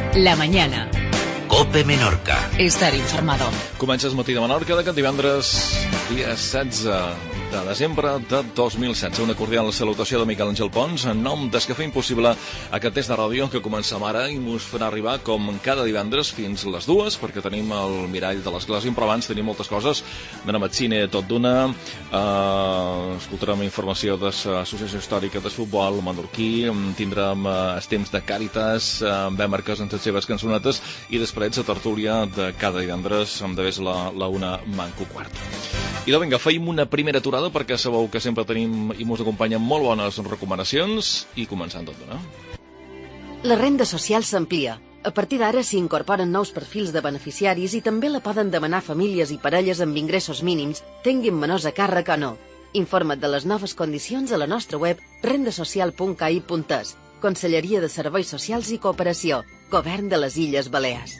La mañana. COPE Menorca. Estar informado. Comença el matí de Menorca d'aquest divendres, dia 16 de desembre de 2016. Una cordial salutació de Miquel Àngel Pons en nom d'Escafè Impossible, aquest test de ràdio que comença ara i us farà arribar com cada divendres fins les 2, perquè tenim el mirall de l'església, però abans tenim moltes coses d'anar al cine tot d'una, escoltarem informació de l'Associació Històrica de Futbol menorquí, tindrem els temps de Càritas, Bèmarques amb les seves cançonetes i després la tertúlia de cada divendres de vés la 1:45. I doncs vinga, feim una primera aturada perquè sabeu que sempre tenim i mos acompanyen molt bones recomanacions i començant tot d'una. La renda social s'amplia. A partir d'ara s'hi incorporen nous perfils de beneficiaris i també la poden demanar famílies i parelles amb ingressos mínims, tinguin menors a càrrec o no. Informa't de les noves condicions a la nostra web rendasocial.cai.es. Conselleria de Serveis Socials i Cooperació. Govern de les Illes Balears.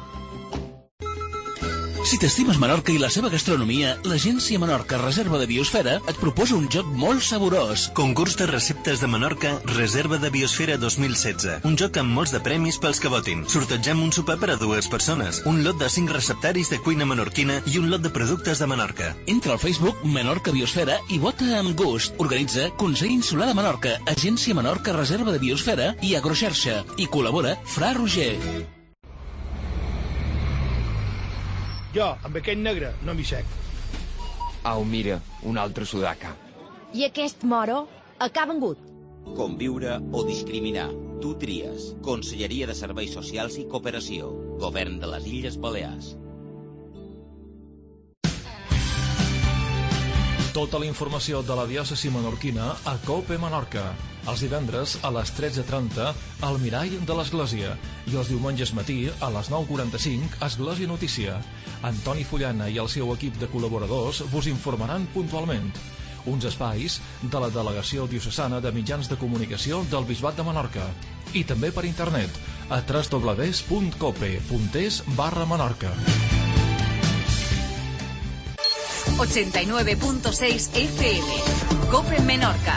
Si t'estimes Menorca i la seva gastronomia, l'Agència Menorca Reserva de Biosfera et proposa un joc molt saborós. Concurs de receptes de Menorca Reserva de Biosfera 2016. Un joc amb molts de premis pels que votin. Sortegem un sopar per a 2 persones, un lot de 5 receptaris de cuina menorquina i un lot de productes de Menorca. Entra al Facebook Menorca Biosfera i vota amb gust. Organitza Consell Insular de Menorca, Agència Menorca Reserva de Biosfera i Agroxarxa. I col·labora Fra Roger. Jo, amb aquest negre, no m'hi sec. Au, mira, un altre sudaca. I aquest moro, a què ha vengut? Conviure o discriminar. Tu tries. Conselleria de Serveis Socials i Cooperació. Govern de les Illes Balears. Tota la informació de la diòcesi menorquina a COPE Menorca. Els divendres a les 13:30 al Mirall de l'Església i els diumenges matí a les 9:45 Església Notícia. Antoni Fullana i el seu equip de col·laboradors vos informaran puntualment. Uns espais de la Delegació Diocesana de Mitjans de Comunicació del Bisbat de Menorca. I també per internet a www.cope.es/Menorca. 89.6 FM. COPE Menorca.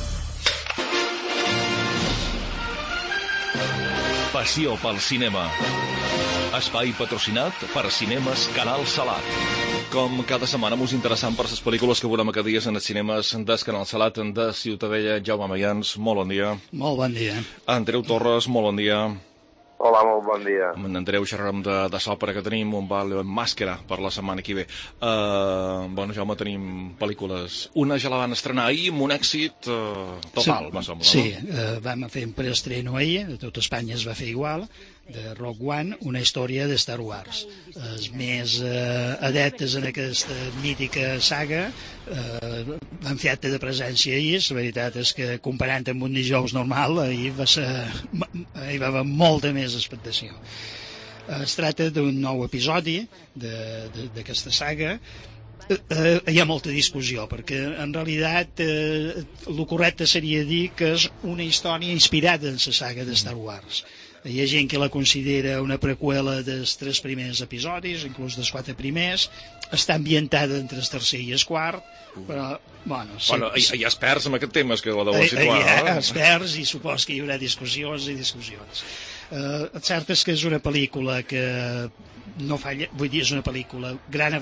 Passió pel cinema. Espai patrocinat per Cinemes Canal Salat. Com cada setmana mos interessant per les pel·lícules que veurem aquest dies en els cinemes del Canal Salat de Ciutadella. Jaume Mayans, molt bon dia. Molt bon dia. Andreu Torres, molt bon dia. Hola, molt bon dia. Amb en Andreu xerrarem de l'òpera que tenim, un val Màscara per la setmana que ve. Bueno, Jaume, tenim pel·lícules. Una ja la van estrenar ahir amb un èxit total, sí, me sembla. Sí, no? vam fer un preestreno ahir, a tot Espanya es va fer igual, de Rogue One, una història de Star Wars. Els més adeptes en aquesta mítica saga van fer acte de presència ahir. La veritat és que comparant amb un dijous normal, ahir va haver molta més expectació. Es tracta d'un nou episodi d'aquesta saga. Hi ha molta discussió, perquè en realitat el correcte seria dir que és una història inspirada en la saga de Star Wars. Hi ha gent que la considera una preqüela dels 3 primers episodis, inclús dels 4 primers. Està ambientada entre el tercer i el quart, però, bueno... Sí, bueno, hi ha experts en aquest tema, és que ho deveu situar, no? Hi ha experts i supos que hi haurà discussions i discussions. El cert és que és una pel·lícula que no falla, vull dir, és una pel·lícula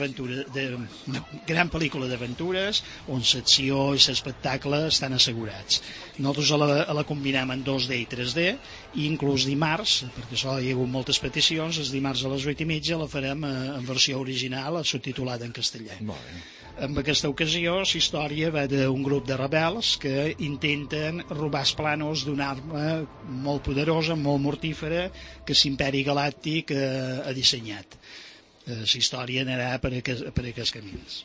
una gran pel·lícula d'aventures on l'acció i l'espectacle estan assegurats. Nosaltres la combinem en 2D i 3D i inclús dimarts, perquè això hi ha hagut moltes peticions, els dimarts a les 8:30 la farem en versió original subtitulada en castellà. En aquesta ocasió, la història va d'un grup de rebels que intenten robar els plànols d'una arma molt poderosa, molt mortífera, que l'Imperi Galàctic ha dissenyat. La història anarà per aquests camins.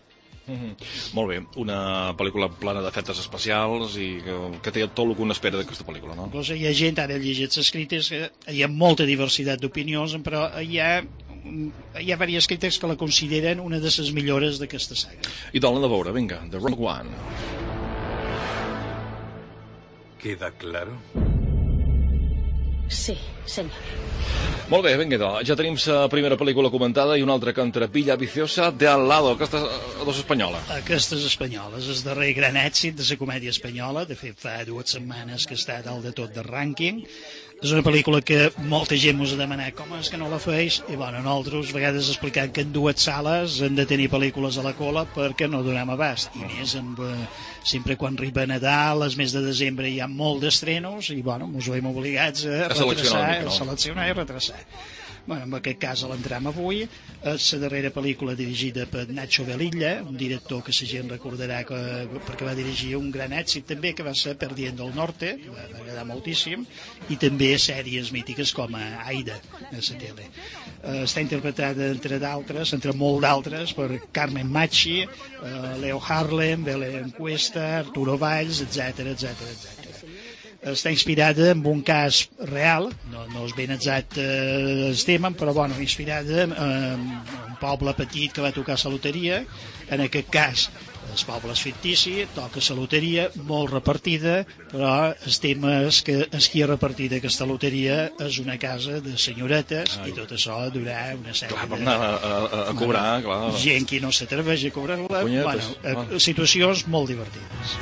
Molt bé, una pel·lícula plena d'efectes especials i que té tot el que un espera d'aquesta pel·lícula, no? Hi ha gent, ara he llegit les crítiques, hi ha molta diversitat d'opinions, però hi ha diversos crítics que la consideren una de les millores d'aquesta saga. I l'hem de veure, vinga, The Rogue One. ¿Queda claro? Sí, senyor. Molt bé, vinga, ja tenim la primera pel·lícula comentada i una altra contra Villa Viciosa de Al Lado. Aquesta és espanyola. Aquesta és espanyola, és el darrer gran èxit de la comèdia espanyola. De fet, fa 2 setmanes que està dalt de tot del rànquing. És una pel·lícula que molta gent ens ha demanat com és que no la feis, i bueno, nosaltres a vegades explicant que en 2 sales hem de tenir pel·lícules a la cola perquè no donem abast, i més sempre quan arriba Nadal, els mes de desembre hi ha molt d'estrenos i bueno, ens veiem obligats a seleccionar i retrasar. Bueno, en aquest cas l'entrem avui. És la darrera pel·lícula dirigida per Nacho Velilla, un director que la gent recordarà perquè va dirigir un gran èxit també, que va ser Perdiendo el Norte, va agradar moltíssim, i també sèries mítiques com Aida, a la tele. Està interpretada, entre molt d'altres, per Carmen Machi, Leo Harlem, Belén Cuesta, Arturo Valls, etc. Està inspirada en un cas real, no és ben exacte el tema, però bueno, inspirada en un poble petit que va tocar la loteria. En aquest cas el poble és fictici, toca la loteria molt repartida, però el tema és que qui ha repartit aquesta loteria és una casa de senyoretes. Ai. I tot això durarà una sèrie per anar a cobrar, clar. Gent que no s'atreveix a cobrar-la. Situacions molt divertides.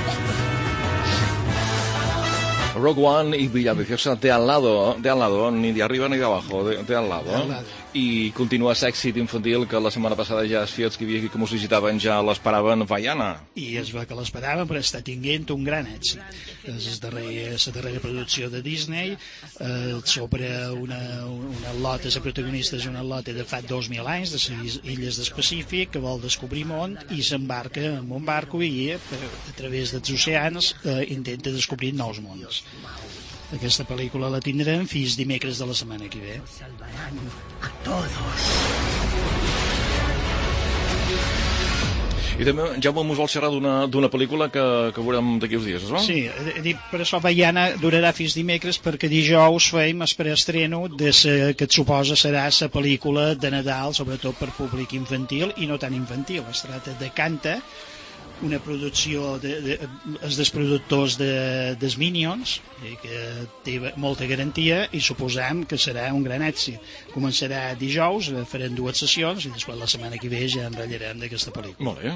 Rogue One y Villa Viciosa de al lado, ni de arriba ni de abajo, de al lado. I continua l'èxit infantil que la setmana passada ja els fiots que hi havia aquí que mos visitaven ja l'esperaven, Vaiana. I es va que l'esperaven, però està tinguent un gran èxit. És la darrera producció de Disney, sobre una lota, la protagonista és una lota de fa 2.000 anys, de les illes del Pacífic, que vol descobrir món i s'embarca en un barco i a través dels oceans intenta descobrir nous mons. Aquesta pel·lícula la tindrem fins dimecres de la setmana que ve. A todos. I també, Jaume, mos vol xerrar d'una pel·lícula que veurem d'aquí uns dies, no? Sí, per això Vaiana durarà fins dimecres, perquè dijous feim el preestreno que et suposa serà la pel·lícula de Nadal, sobretot per públic infantil i no tan infantil. Es tracta de Canta, una producció dels productors dels Minions, que té molta garantia i suposam que serà un gran èxit. Començarà dijous, farem 2 sessions i després la setmana que ve ja enratllarem d'aquesta pel·lícula. Molt bé.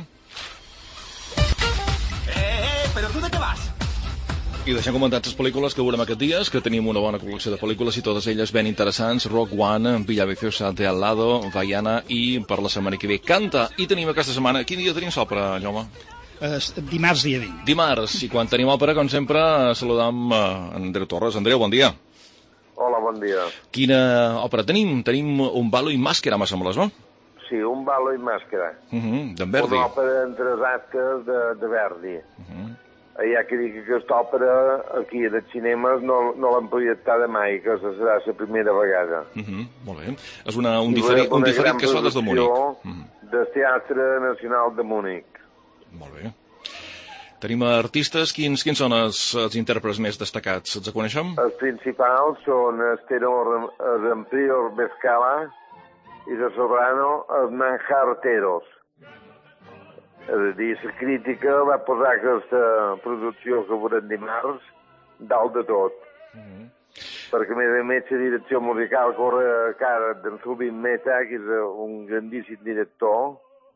¿Pero tú de qué vas? I deixem comentats les pel·lícules que veurem aquests dies, que tenim una bona col·lecció de pel·lícules i totes elles ben interessants. Rogue One, Villa Viciosa de al lado, Vaiana i per la setmana que ve Canta. I tenim aquesta setmana, quin dia tenim sopra, Jaume? Dimarts dia 20. Dimarts, i quan tenim òpera, com sempre, saludam Andreu Torres. Andreu, bon dia. Hola, bon dia. Quina òpera tenim? Tenim Un ballo i màscara, me sembles, no? Sí, Un ballo i màscara. D'en Verdi. Una òpera en 3 actes de Verdi. Hi ha que dir que aquesta òpera aquí als cinemes no l'han projectada mai, que serà la primera vegada. Molt bé. És un diferit que es fa des de Múnich. Del Teatre Nacional de Múnich. Molt bé. Tenim artistes. Quins són els intèrprets més destacats? Els coneixem? Els principals són el tenor Prior Vescala i el soprano Manjar Teros. És a dir, la crítica va posar aquesta producció que veurem dimarts dalt de tot. Perquè, a més, la direcció musical corre a càrrec d'en Zubin Mehta, que és un grandíssim director,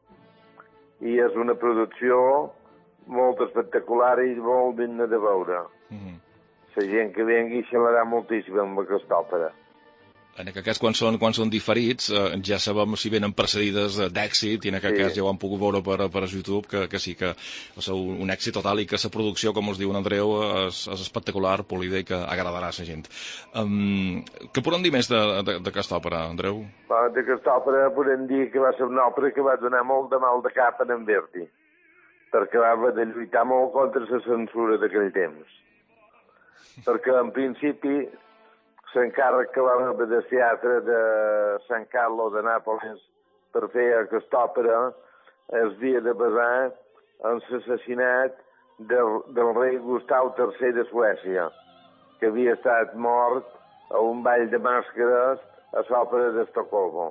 i és una producció molt espectacular i molt digna de veure. La gent que vengui xalarà moltíssim amb aquesta òpera. En aquest cas, quan són diferits, ja sabem si venen precedides d'èxit, i en aquest cas ja ho han pogut veure per YouTube, que sí, que és un èxit total i que la producció, com us diu en Andreu, és espectacular, polida i que agradarà a la gent. Què podem dir més d'aquesta òpera, Andreu? D'aquesta òpera podem dir que va ser una òpera que va donar molt de mal de cap a en Verdi, perquè va haver de lluitar molt contra la censura d'aquell temps. Perquè, en principi, l'encàrrec que va rebre del teatre de San Carlo de Nàpoles per fer aquesta òpera es havia de basar en l'assassinat del rei Gustav III de Suècia, que havia estat mort a un ball de màscares a l'òpera d'Estocolmo.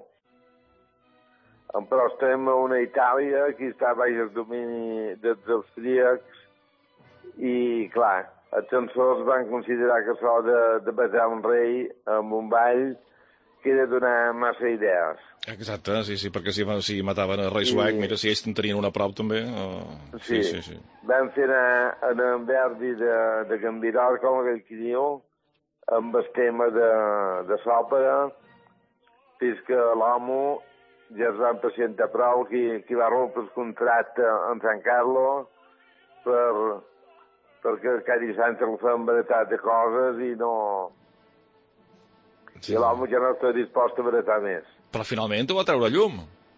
Però estem a una Itàlia que està baix el domini dels austríacs i, clar, els censors van considerar que això de basar un rei en un ball que era donar massa idees. Exacte, sí, perquè si mataven el rei suec, mira, si ells en tenien una prop també... Sí. Van fer anar en Verdi de Gambirol, com aquell que diu, amb el tema de l'òpera, fins que l'home ja es va impacientar prou, qui va rompre el contracte amb San Carlos perquè cada Sant se li feien varietat de coses i no... Sí. I l'home ja no està dispost a baratar més. Però finalment ho va treure a llum.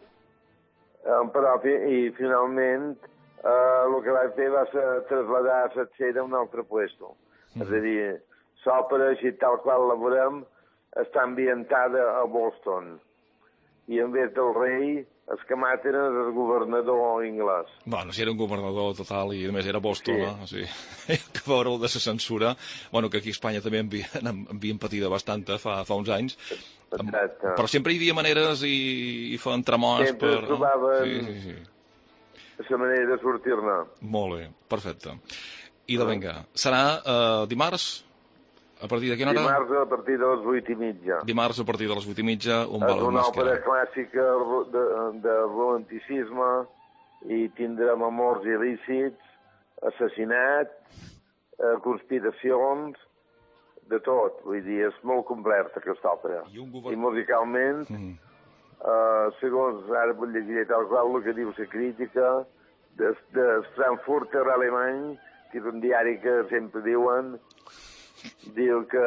I finalment el que va fer va ser traslladar la escena a un altre puesto. És a dir, l'òpera, així tal qual la veurem, està ambientada a Boston. I en vez del rei, els que maten és el governador anglès. Bueno, si era un governador total i a més era Boston, sí. Que veure el de la censura, bueno, que aquí a Espanya també havien patida bastanta fa uns anys. Exacte. Però sempre hi havia maneres i feien tramors sempre per... trobaven la manera de sortir-ne. Molt bé, perfecte. I de vinga, serà dimarts? A partir de quina hora? Dimarts a partir de les 8:30. Dimarts a partir de les 8:30, un ball és una òpera clàssica de romanticisme i tindrem amors il·lícits, assassinats, conspiracions, de tot. Vull dir, és molt completa aquesta òpera. I musicalment, segons ara vull llegir tal qual el que diu la crítica, de Frankfurter alemany, que és un diari que sempre diuen, diu que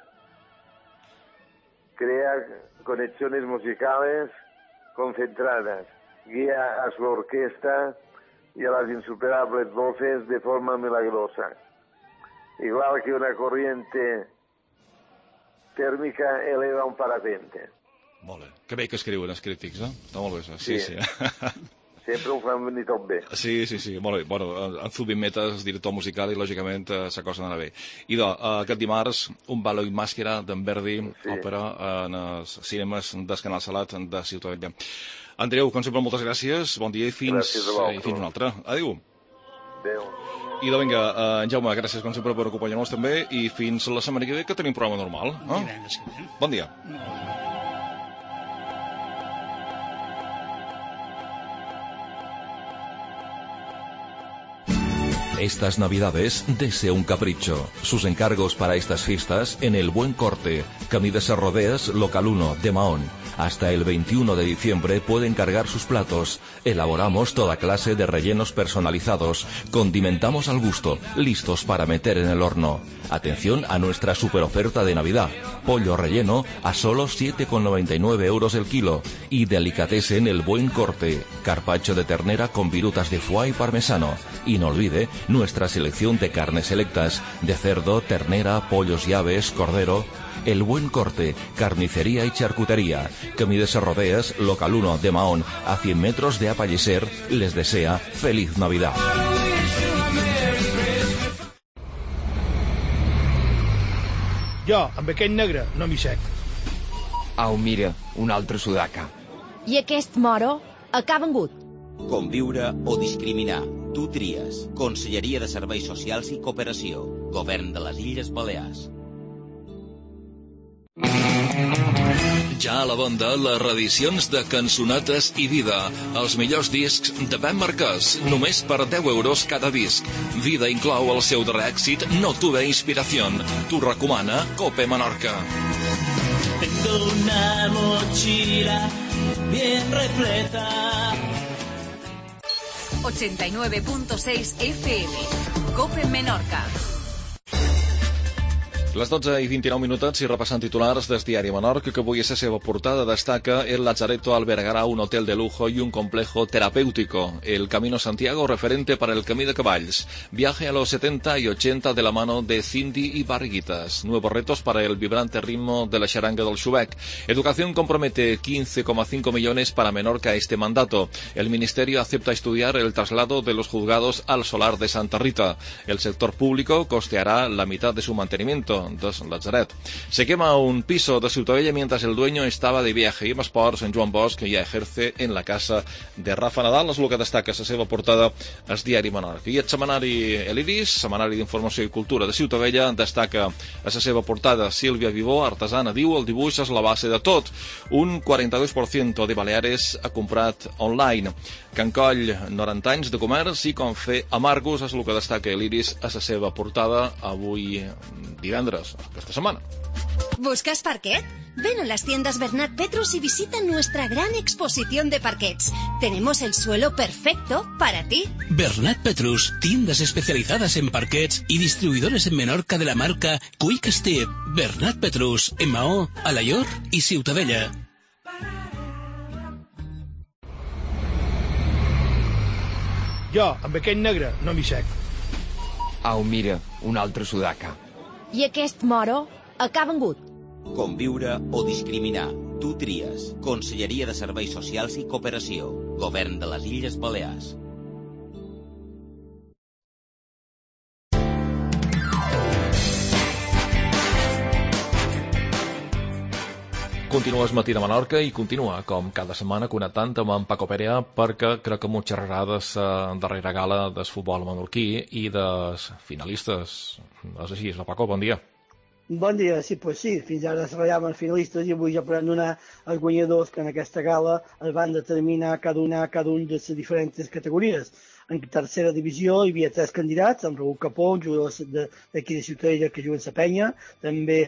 crea conexiones musicales concentradas, guía a su orquesta y a las insuperables voces de forma milagrosa. Igual que una corriente tèrmica eleva un parapente. Molt bé. Que bé que escriuen els crítics, eh? Està molt bé, això. Sí. Sempre ho fan venir tot bé. Sí, molt bé. Bueno, en Zubin Mehta és director musical i, lògicament, la cosa anarà bé. I aquest dimarts, Un ballo in maschera d'en Verdi, òpera en els cinemes del Canal Salat de Ciutadella. Andreu, com sempre, moltes gràcies. Bon dia i fins un altre. Adéu. Adéu. I vinga, en Jaume, gràcies com sempre per acompanyar-nos també i fins la setmana que ve, que tenim programa normal. Bon dia. Estas Navidades, dese un capricho. Sus encargos para estas fiestas en El Buen Corte, Camí de Ses Rodeas, Local 1, de Mahón. Hasta el 21 de diciembre puede encargar sus platos. Elaboramos toda clase de rellenos personalizados. Condimentamos al gusto, listos para meter en el horno. Atención a nuestra superoferta de Navidad. Pollo relleno a solo 7,99 euros el kilo. Y delicatessen El Buen Corte. Carpaccio de ternera con virutas de foie y parmesano. Y no olvide nuestra selección de carnes selectas, de cerdo, ternera, pollos y aves, cordero. El Buen Corte, carnicería y charcutería. Camí de Ses Rodeas, Local 1, de Mahón, a 100 metros de Apallisser, les desea feliz Navidad. Jo, amb aquest negre, no m'hi sec. Au, mira, un altre sudaca. I aquest moro, a què ha vengut? Conviure o discriminar. Tu tries. Conselleria de Serveis Socials i Cooperació. Govern de les Illes Balears. Ja a la banda, les reedicions de Cançonetes i Vida. Els millors discs de Ben Marquès, només per 10 euros cada disc. Vida inclou el seu darrer èxit, No tuve inspiración. T'ho recomana Cope Menorca. Tengo una mochila bien repleta. 89.6 FM. Cope Menorca. Les 12 i 29 minutets i repassant titulars del diari Menorca, que avui a la seva portada destaca: el Lazaretto albergará un hotel de lujo y un complejo terapéutico. El Camino Santiago, referente para el Camí de Caballs. Viaje a los 70 y 80 de la mano de Cindy y Barriguitas. Nuevos retos para el vibrante ritmo de la charanga del Xubec. Educación compromete 15,5 millones para Menorca este mandato. El Ministerio acepta estudiar el traslado de los juzgados al solar de Santa Rita. El sector público costeará la mitad de su mantenimiento. de Lazaret. Se quema un piso de Ciutadella mientras el dueño estaba de viaje. I en esports, en Joan Bosch ja ejerce en la casa de Rafa Nadal. És el que destaca a la seva portada el diari Menorca. I el setmanari El Iris, setmanari d'informació i cultura de Ciutadella, destaca a la seva portada Sílvia Vivó, artesana, diu, el dibuix és la base de tot. Un 42% de Baleares ha comprat online. Can Coll, 90 anys de comerç i com fer amargos és el que destaca l'Iris a la seva portada avui divendres, aquesta setmana. ¿Buscas parquet? Ven a las tiendas Bernat Petrus y visita nuestra gran exposición de parquets. Tenemos el suelo perfecto para ti. Bernat Petrus, tiendas especializadas en parquets y distribuidores en Menorca de la marca Quick Step. Bernat Petrus, en Maó, Alaior y Ciutadella. Jo, amb aquest negre, no m'hi sec. Au, mira, un altre sudaca. I aquest moro a Ca Vengut. Conviure o discriminar. Tu tries. Conselleria de Serveis Socials i Cooperació. Govern de les Illes Balears. Continua el matí de Menorca i continua, com cada setmana, connectant amb en Paco Perea, perquè crec que m'ho xerrarà de la darrera gala del futbol menorquí i dels finalistes. És així, Paco, bon dia. Bon dia, sí, pues sí, fins ara es ratllaven els finalistes i avui ja podem donar els guanyadors que en aquesta gala es van determinar cada un de les diferents categories. En tercera divisió hi havia 3 candidats, en Raúl Capó, un jugador d'aquí de Ciutadella que juga en la penya, també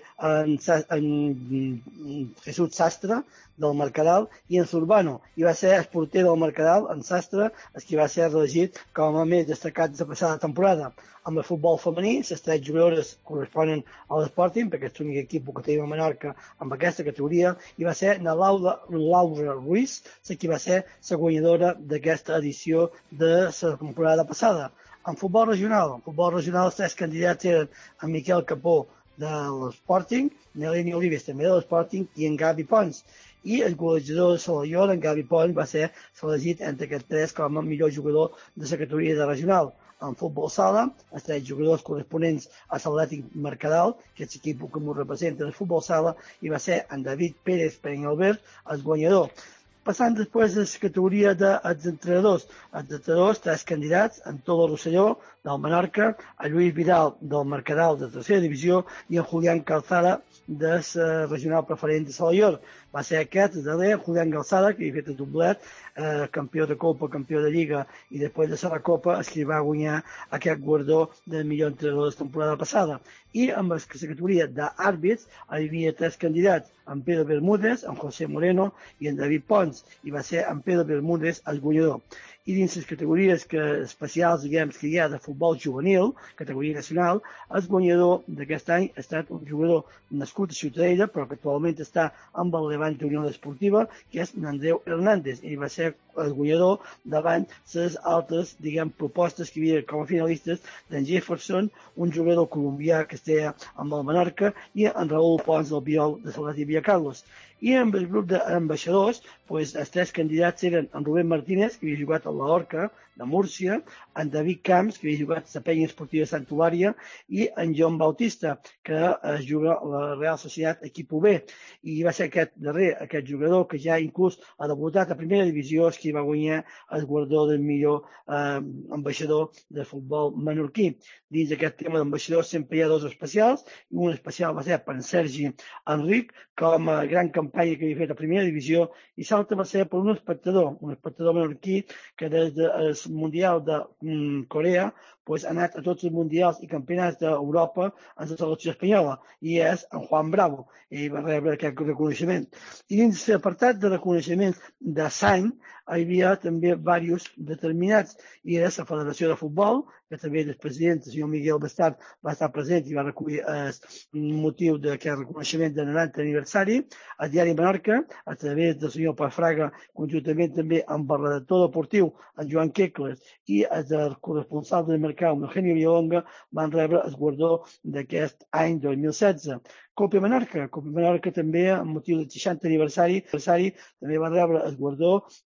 en Jesús Sastre, del Mercadal, i en Zurbano. I va ser el porter del Mercadal, en Sastre, el que va ser elegit com a més destacat de la passada temporada. Amb el futbol femení, les 3 jugadores corresponen a l'Sporting, perquè és l'únic equip que tenim a Menorca amb aquesta categoria, i va ser la Laura Ruiz, la que va ser la guanyadora d'aquesta edició de la temporada passada. En futbol regional, els 3 candidats eren en Miquel Capó de l'Sporting, Neleni Olives també de l'Sporting i en Gavi Pons. I el golejador de Salaior, en Gavi Pons, va ser elegit entre aquests 3 com a millor jugador de la categoria de regional. En futbol sala, els 3 jugadors corresponents a l'Atlètic Mercadal, que és l'equip que ens representa en el futbol sala, i va ser en David Pérez Perengalbert el guanyador. Passant després a la categoria dels entrenadors. Els entrenadors, 3 candidats, en Tolo Rosselló, del Menorca, a Lluís Vidal, del Mercadal, de tercera divisió, i en Julián Calzada, de la regional preferent de Salaior. Va ser aquest, el darrer, Julián Calzada, que havia fet el doblet, campió de Copa, campió de Lliga, i després de la Copa, es que va guanyar aquest guardó del millor entrenador de la temporada passada. I amb la categoria d'àrbits hi havia 3 candidats, en Pedro Bermúdez, en José Moreno i en David Pons, i va ser en Pedro Bermúdez el guanyador. I dins les categories especials, diguem, que hi ha de futbol juvenil, categoria nacional, el guanyador d'aquest any ha estat un jugador nascut a Ciutadella, però que actualment està amb el Levante Unió Esportiva, que és Andreu Hernández, i va ser el guanyador davant les altres, diguem, propostes que hi havia com a finalistes d'en Jefferson, un jugador colombià que està amb el Menorca, i en Raúl Pons del Biol de Salati Villa Carlos. I amb el grup d'ambaixadors, els 3 candidats eren en Rubén Martínez, que havia jugat a la Orca de Múrcia, en David Camps, que havia jugat a la Penya Esportiva de Sant Eulària, i en John Bautista, que juga a la Real Societat equip B. I va ser aquest darrer, aquest jugador, que ja inclús ha debutat a primera divisió, que va guanyar el guardó del millor ambaixador de futbol menorquí. Dins d'aquest tema d'ambaixadors sempre hi ha 2 especials, i un especial va ser per en Sergi Enric, com a gran campanya que havia fet a primera divisió, i l'altre va ser per un espectador menorquí que des del Mundial de Corea ha anat a tots els mundials i campionats d'Europa en la selecció espanyola, i és en Juan Bravo. Ell va rebre aquest reconeixement. I dins l'apartat de reconeixement de l'any hi havia també diversos determinats, i era la Federació de Futbol, que també el president, el senyor Miguel Bastard, va estar present i va recollir el motiu d'aquest reconeixement de 90 aniversari, el diari Menorca, a través del senyor Pau Fraga, conjuntament també amb el redactor deportiu, en Joan Quecles, i el corresponsal del mercat, Eugenio Villalonga, van rebre el guardó d'aquest any 2016. Copia Menorca també, amb motiu del 60 aniversari, també va rebre el guardó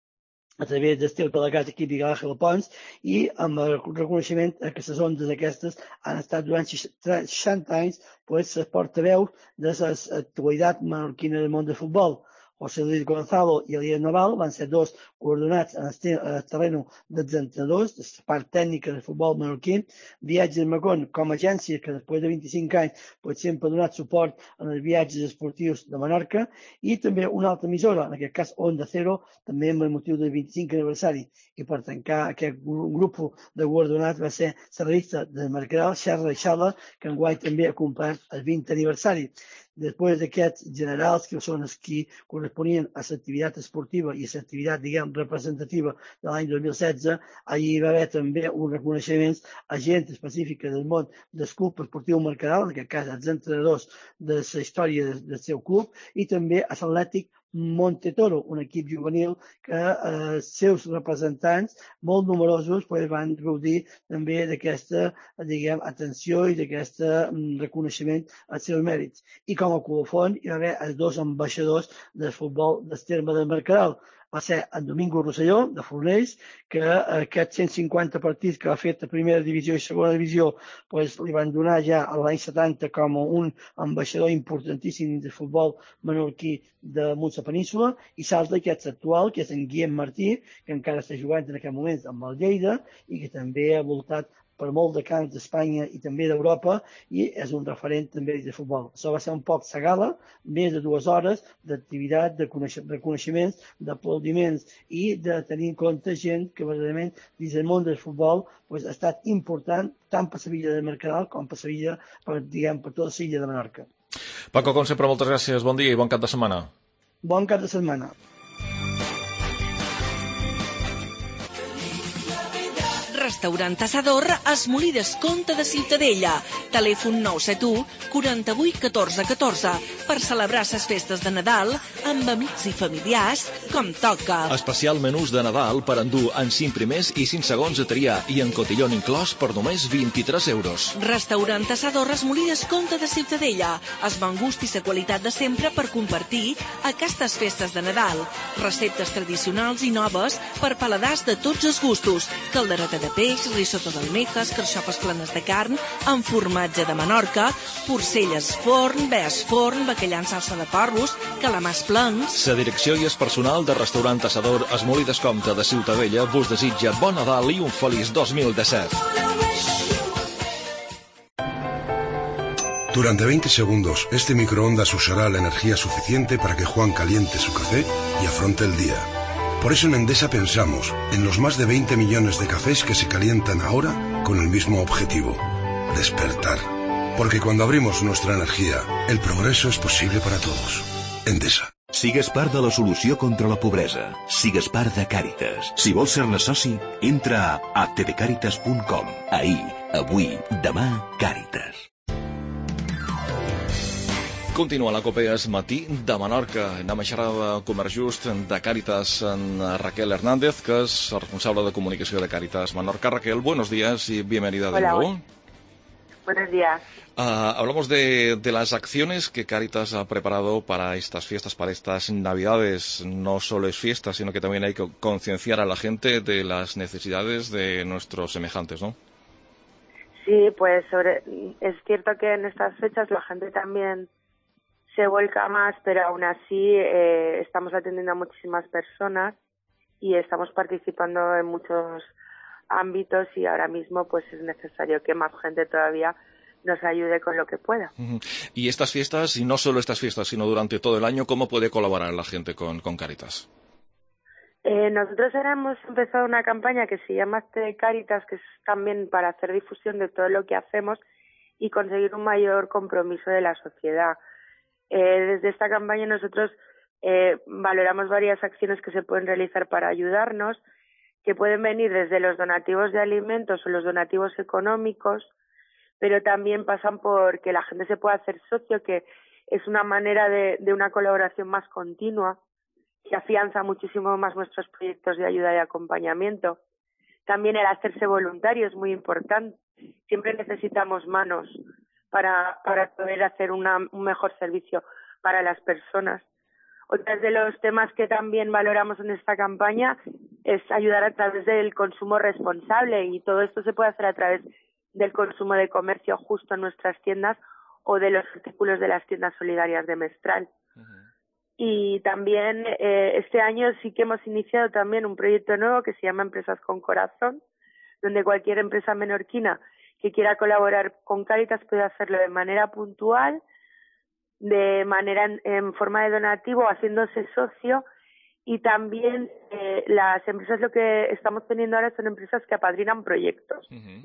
a través del delegat aquí Miguel Ángel Pons, i amb el reconeixement que les ondes aquestes han estat durant 60 anys les portaveus de l'actualitat menorquina del món del futbol. José Luis Gonzalo i Elías Naval van ser dos guardonats en el terreny dels entrenadors, de la part tècnica del futbol menorquí. Viatges Macón, com a agència que després de 25 anys sempre ha donat suport en els viatges esportius de Menorca, i també una altra emissora, en aquest cas Onda Cero, també amb el motiu del 25 aniversari. I per tancar aquest grup de guardonats va ser la revista del Mercadal, Xerra i Xala, que enguany també ha complert el 20 aniversari. Després d'aquests generals, que són els que corresponien a l'activitat esportiva i a l'activitat, representativa de l'any 2016, allí va haver també un reconeixement a gent específica del món del club esportiu Mercadal, en aquest cas els entrenadors de la història del seu club, i també a l'Atlètic Montetoro, un equip juvenil que els seus representants, molt numerosos, van gaudir també d'aquesta, atenció i d'aquest reconeixement als seus mèrits. I com a colofon hi va haver els dos ambaixadors del futbol del terme del Mercadal. Va ser en Domingo Rosselló, de Fornells, que aquests 150 partits que ha fet a primera divisió i segona divisió li van donar ja a l'any 70 com un ambaixador importantíssim del futbol menorquí de la península, i l'altre, que és actual, que és en Guillem Martí, que encara està jugant en aquest moment amb el Lleida i que també ha voltat per molt de camps d'Espanya i també d'Europa, i és un referent també de futbol. Això va ser un poc la gala, més de 2 hores d'activitat, de reconeixements, d'aplaudiments i de tenir en compte gent que verdaderament dins del món del futbol ha estat important tant per la villa de Mercadal com per la villa, per tota l'illa de Menorca. Paco, com sempre, moltes gràcies, bon dia i bon cap de setmana. Bon cap de setmana. Restaurant Tassador, Esmolí Descompte de Ciutadella. Telèfon 971 48 14 14 per celebrar les festes de Nadal amb amics i familiars com toca. Especial menús de Nadal per endur en 5 primers i 5 segons a triar i en cotillon inclòs per només 23 euros. Restaurant Tassador, Esmolí Descompte de Ciutadella. El bon gust i la qualitat de sempre per compartir aquestes festes de Nadal. Receptes tradicionals i noves per paladars de tots els gustos. Caldereta de peix, risotto d'almejas, carxofes plenes de carn, amb formatge de Menorca, porcelles forn, bes forn, bacallà en salsa de porros, calamars plans. La direcció i el personal de Restaurant Tassador Esmolí Descompte de Ciutadella vos desitja bon Nadal i un feliç 2017. Durante 20 segundos, este microondas usará la energía suficiente para que Juan caliente su café y afronte el día. Por eso en Endesa pensamos en los más de 20 millones de cafés que se calientan ahora con el mismo objetivo: despertar. Porque cuando abrimos nuestra energía, el progreso es posible para todos. Endesa. Sigues part de la solució contra la pobresa. Sigues part de Càritas. Si vols ser-ne soci, entra a actedecaritas.com. Ahir, avui, demà, Càritas. Continua la Copeas Matí de Menorca. Anem a xerrar de Comerç Just de Càritas en Raquel Hernández, que és responsable de comunicació de Càritas Menorca. Raquel, buenos días y bienvenida de nuevo. Buenos días. Hablamos de las acciones que Càritas ha preparado para estas fiestas, para estas Navidades. No solo es fiesta, sino que también hay que concienciar a la gente de las necesidades de nuestros semejantes, ¿no? Sí, pues es cierto que en estas fechas la gente también se vuelca más, pero aún así estamos atendiendo a muchísimas personas y estamos participando en muchos ámbitos, y ahora mismo pues es necesario que más gente todavía nos ayude con lo que pueda. Y estas fiestas, y no solo estas fiestas, sino durante todo el año, ¿cómo puede colaborar la gente con Càritas? Nosotros ahora hemos empezado una campaña que se llama Càritas, que es también para hacer difusión de todo lo que hacemos y conseguir un mayor compromiso de la sociedad. Desde esta campaña nosotros valoramos varias acciones que se pueden realizar para ayudarnos, que pueden venir desde los donativos de alimentos o los donativos económicos, pero también pasan por que la gente se pueda hacer socio, que es una manera de una colaboración más continua, que afianza muchísimo más nuestros proyectos de ayuda y acompañamiento. También el hacerse voluntario es muy importante. Siempre necesitamos manos para poder hacer un mejor servicio para las personas. Otro de los temas que también valoramos en esta campaña es ayudar a través del consumo responsable, y todo esto se puede hacer a través del consumo de comercio justo en nuestras tiendas o de los artículos de las tiendas solidarias de Mestral. Y también este año sí que hemos iniciado también un proyecto nuevo que se llama Empresas con Corazón, donde cualquier empresa menorquina que quiera colaborar con Cáritas puede hacerlo de manera puntual, de manera en forma de donativo, haciéndose socio. Y también las empresas, lo que estamos teniendo ahora son empresas que apadrinan proyectos.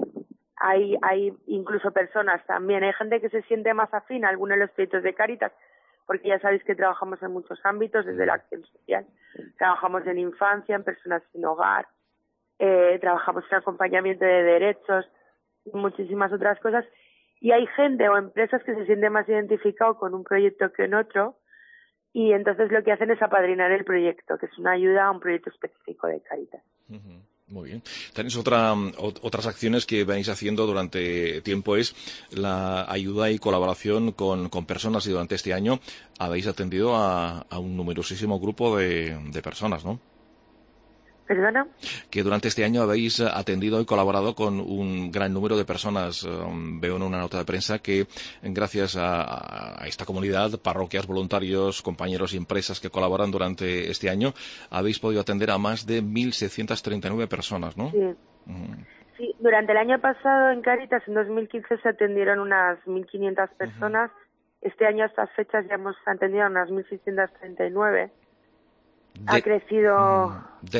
Hay incluso personas también, hay gente que se siente más afín a alguno de los proyectos de Cáritas, porque ya sabéis que trabajamos en muchos ámbitos, desde la acción social, trabajamos en infancia, en personas sin hogar, trabajamos en acompañamiento de derechos y muchísimas otras cosas, y hay gente o empresas que se sienten más identificados con un proyecto que en otro, y entonces lo que hacen es apadrinar el proyecto, que es una ayuda a un proyecto específico de Cáritas. Muy bien. Tenéis otras acciones que vais haciendo durante tiempo, es la ayuda y colaboración con personas, y durante este año habéis atendido a un numerosísimo grupo de personas, ¿no? ¿Perdona? Que durante este año habéis atendido y colaborado con un gran número de personas. Veo en una nota de prensa que gracias a esta comunidad, parroquias, voluntarios, compañeros y empresas que colaboran durante este año, habéis podido atender a más de 1.639 personas, ¿no? Sí. Sí, durante el año pasado en Cáritas, en 2015, se atendieron unas 1.500 personas. Este año a estas fechas ya hemos atendido a unas 1.639. Ha crecido de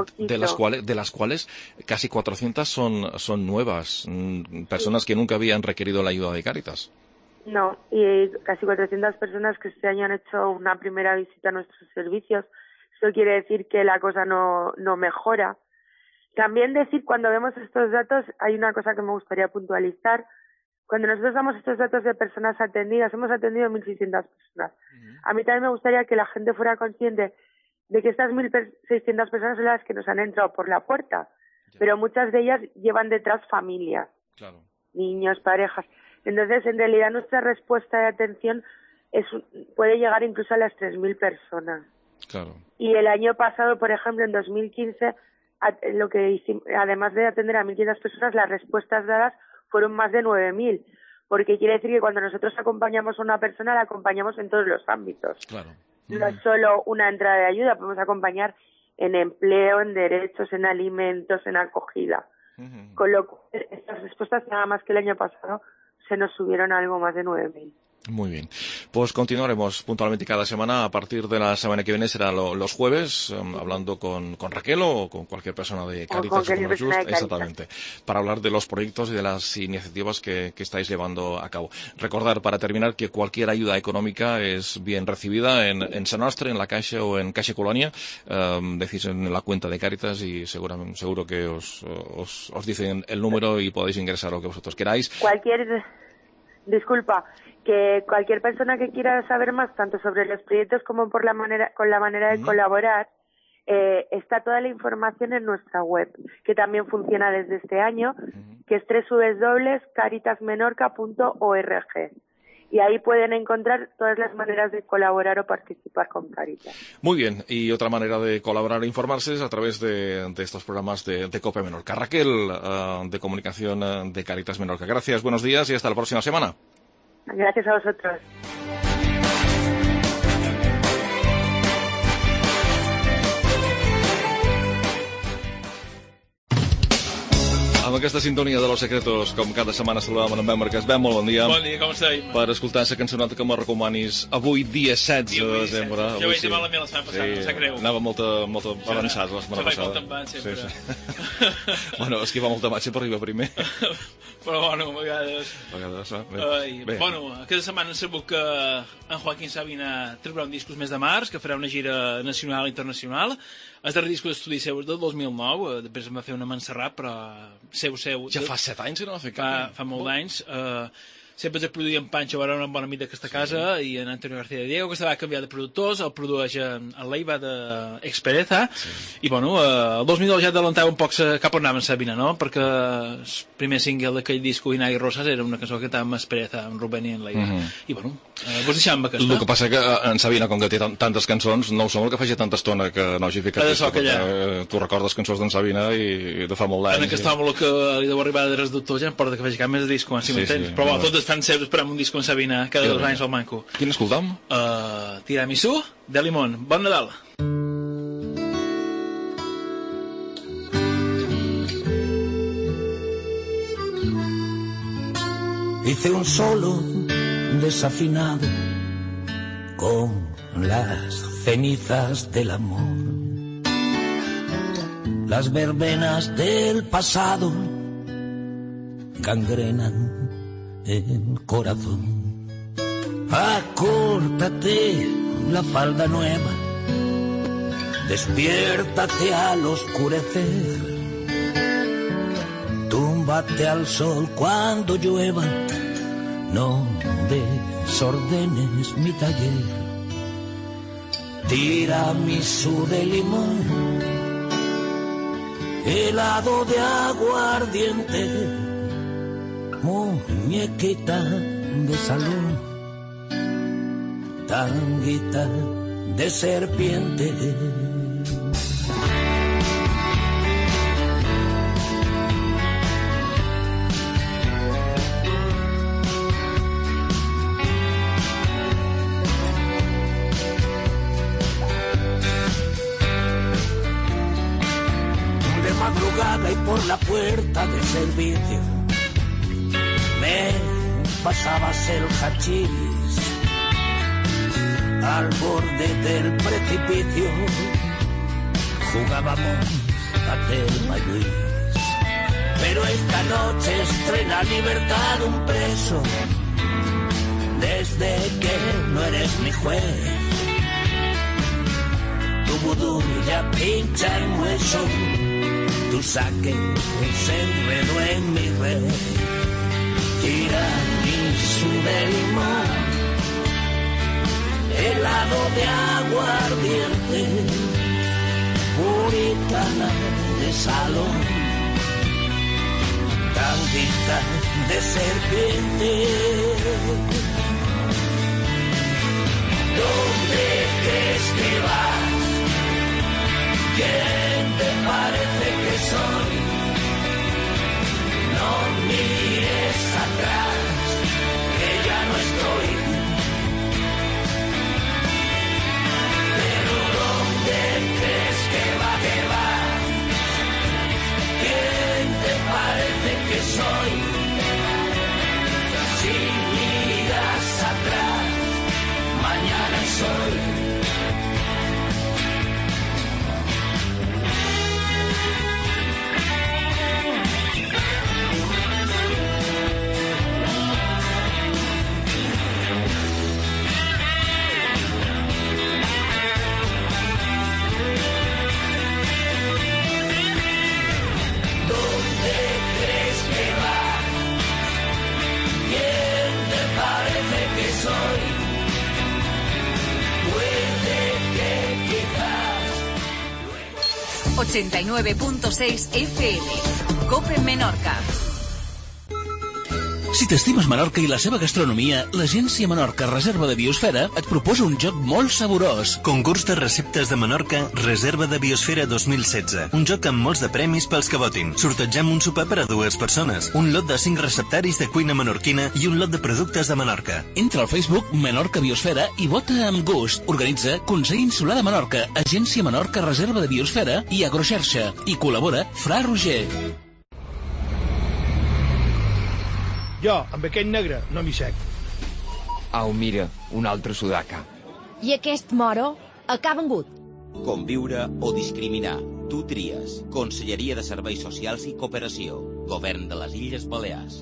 las cuales casi 400 son nuevas, personas que nunca habían requerido la ayuda de Cáritas. No, y casi 400 personas que este año han hecho una primera visita a nuestros servicios. Eso quiere decir que la cosa no mejora. También decir, cuando vemos estos datos, hay una cosa que me gustaría puntualizar. Cuando nosotros damos estos datos de personas atendidas, hemos atendido 1.600 personas. A mí también me gustaría que la gente fuera consciente de que estas 1.600 personas son las que nos han entrado por la puerta, pero muchas de ellas llevan detrás familias, niños, parejas. Entonces, en realidad, nuestra respuesta de atención puede llegar incluso a las 3.000 personas. Y el año pasado, por ejemplo, en 2015, lo que hicimos, además de atender a 1.500 personas, las respuestas dadas fueron más de 9.000, porque quiere decir que cuando nosotros acompañamos a una persona, la acompañamos en todos los ámbitos. No es solo una entrada de ayuda, podemos acompañar en empleo, en derechos, en alimentos, en acogida. Con lo cual, estas respuestas, nada más que el año pasado, se nos subieron a algo más de 9.000. Muy bien. Pues continuaremos puntualmente cada semana. A partir de la semana que viene será los jueves, hablando con Raquel o con cualquier persona de Cáritas o con Just, exactamente, para hablar de los proyectos y de las iniciativas que estáis llevando a cabo. Recordar, para terminar, que cualquier ayuda económica es bien recibida en San Nostre, en la Caixa o en Caixa Colonia. Decís en la cuenta de Cáritas y seguro que os dicen el número y podéis ingresar lo que vosotros queráis. Que cualquier persona que quiera saber más, tanto sobre los proyectos como con la manera de colaborar, está toda la información en nuestra web, que también funciona desde este año, que es www.caritasmenorca.org. Y ahí pueden encontrar todas las maneras de colaborar o participar con Cáritas. Muy bien, y otra manera de colaborar e informarse es a través de estos programas de COPE Menorca. Raquel, de Comunicación de Cáritas Menorca. Gracias, buenos días y hasta la próxima semana. Gracias a vosotros. Amb aquesta sintonia de Los Secretos, com cada setmana saludàvem en Bem Marquès. Bem, molt bon dia. Bon dia, com estem? Per escoltar aquesta cançoneta que me recomanis avui, dia 16 de desembre. Jo vaig dir malament la setmana passada, no sap greu. Anava molt avançat la setmana passada. Jo vaig molt tambat, sempre. Bueno, és que va molt tambat, sempre arriba primer. Però, bueno, a vegades... Bé. Bueno, aquesta setmana hem sabut que en Joaquín Sabina traurà un disc mes de març, que farà una gira nacional i internacional. El darrer disc d'estudi seu és del 2009, després em va fer una Montserrat, però seu... Ja fa 7 anys que no va fer cap. Fa molt d'anys. Sempre ens produïa en Pancho, ara un bon amic d'aquesta casa, i en Antonio García de Diego, que estava a canviar de productors, el produeix en l'Eiva d'Expereza, i bueno, el 2009 ja adelantava un poc cap on anava en Sabina, no? Perquè el primer single d'aquell disc, Vinagre i Roses, era una cançó que cantava amb Expereza, amb Rubén i en l'Eiva. I bueno, Vos deixem aquesta. El que passa que en Sabina, com que té tantes cançons, no ho som el que faci tanta estona que no hagi ficat disco, perquè tu recordes cançons d'en Sabina i de fa molt d'anys. En aquest home el que li deu arribar de res doctor ja em porta que faci cap més de disco, si m'entens. Però bueno, tots fan seus esperant un disco en Sabina cada 2 anys al manco. Quin escoltam? Tiramisú de Limón. Bon Nadal. Hice un solo desafinado con las cenizas del amor. Las verbenas del pasado gangrenan el corazón. Acórtate la falda nueva, despiértate al oscurecer, túmbate al sol cuando llueva. No desordenes mi taller. Tiramisú de limón, helado de aguardiente, muñequita de salón, tanguita de serpiente. Y por la puerta de servicio me pasabas el hachís. Al borde del precipicio jugábamos a Thelma y Luis. Pero esta noche estrena libertad un preso, desde que no eres mi juez. Tu vudú ya pincha en hueso, tu saque se enredó en mi red. Tiramisú de limón, helado de aguardiente, puritana de salón, tanguita de serpiente. ¿Dónde crees que vas? ¿Quién te parece que soy? No mires atrás, que ya no estoy. Pero ¿dónde crees que vas? ¿Quién te parece que soy? Si miras atrás, mañana es hoy. Soy. Puede que quizás 89.6 FM. Cope Menorca. Si t'estimes Menorca i la seva gastronomia, l'Agència Menorca Reserva de Biosfera et proposa un joc molt saborós. Concurs de receptes de Menorca Reserva de Biosfera 2016. Un joc amb molts de premis pels que votin. Sortegem un sopar per a 2 persones, un lot de 5 receptaris de cuina menorquina i un lot de productes de Menorca. Entra al Facebook Menorca Biosfera i vota amb gust. Organitza Consell Insular de Menorca, Agència Menorca Reserva de Biosfera i Agroxarxa. I col·labora Fra Roger. Jo, amb aquest negre, no m'hi sec. Au, mira, un altre sudaca. I aquest moro, a què ha vengut? Conviure o discriminar. Tu tries. Conselleria de Serveis Socials i Cooperació. Govern de les Illes Balears.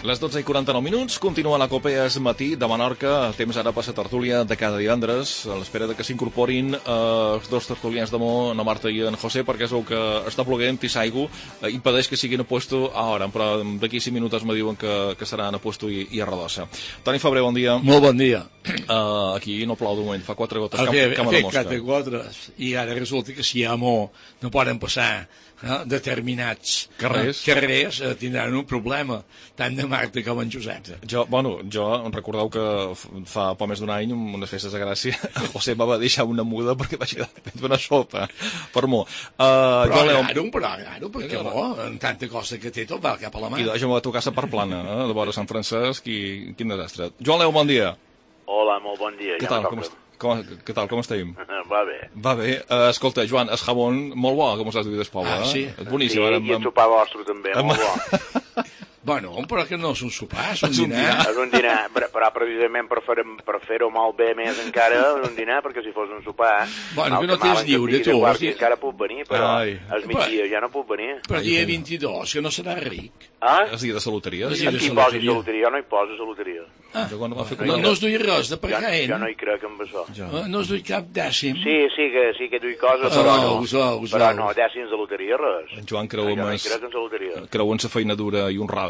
Les 12:49, continua la Copees matí de Menorca, temps ara passa tertúlia de cada divendres, a l'espera de que s'incorporin els dos tertulians de na Marta i en José, perquè es veu que està ploguent i s'aigua impedeix que siguin a puesto a hora, però d'aquí 5 minuts me diuen que seran a puesto i a Redossa. Toni Febrer, bon dia. Molt bon dia. Aquí no plou de moment, fa 4 gotes, Ha cama de fet mosca. 4 gotes, i ara resulta que si no poden passar determinats carrers tindran un problema, tant de Marta com en Josep. Jo recordeu que fa poc més d'un any, en unes festes de Gràcia, José em va deixar una muda perquè vaig quedar fet una sopa per mo. Però raro, perquè en tanta cosa que té tot va cap a la mà. I jo me va tocar per plana, de vora Sant Francesc, i quin desastre. Joan Leo, bon dia. Hola, molt bon dia. Què tal, com estem? Va bé. Va bé. Escolta, Joan, el jabón molt bo, com us has dit d'Espova. Sí. És boníssim. I el sopar vostre també, molt bo. Bueno, però que no és un sopar, és un dinar. És un dinar, però precisament per fer-ho molt bé més encara, és un dinar, perquè si fos un sopar... Bueno, que no tens lliure, tu. Encara puc venir, però al migdia ja no puc venir. Però dia 22, que no serà ric. És dia de saluteria. Aquí posi saluteria, jo no hi poso saluteria. No es duia res de pagar ell. Jo no hi crec amb això. No es duia cap dècim. Sí que duia coses, però no, dècims de loteria, res. En Joan creu en sa feina dura i honrada.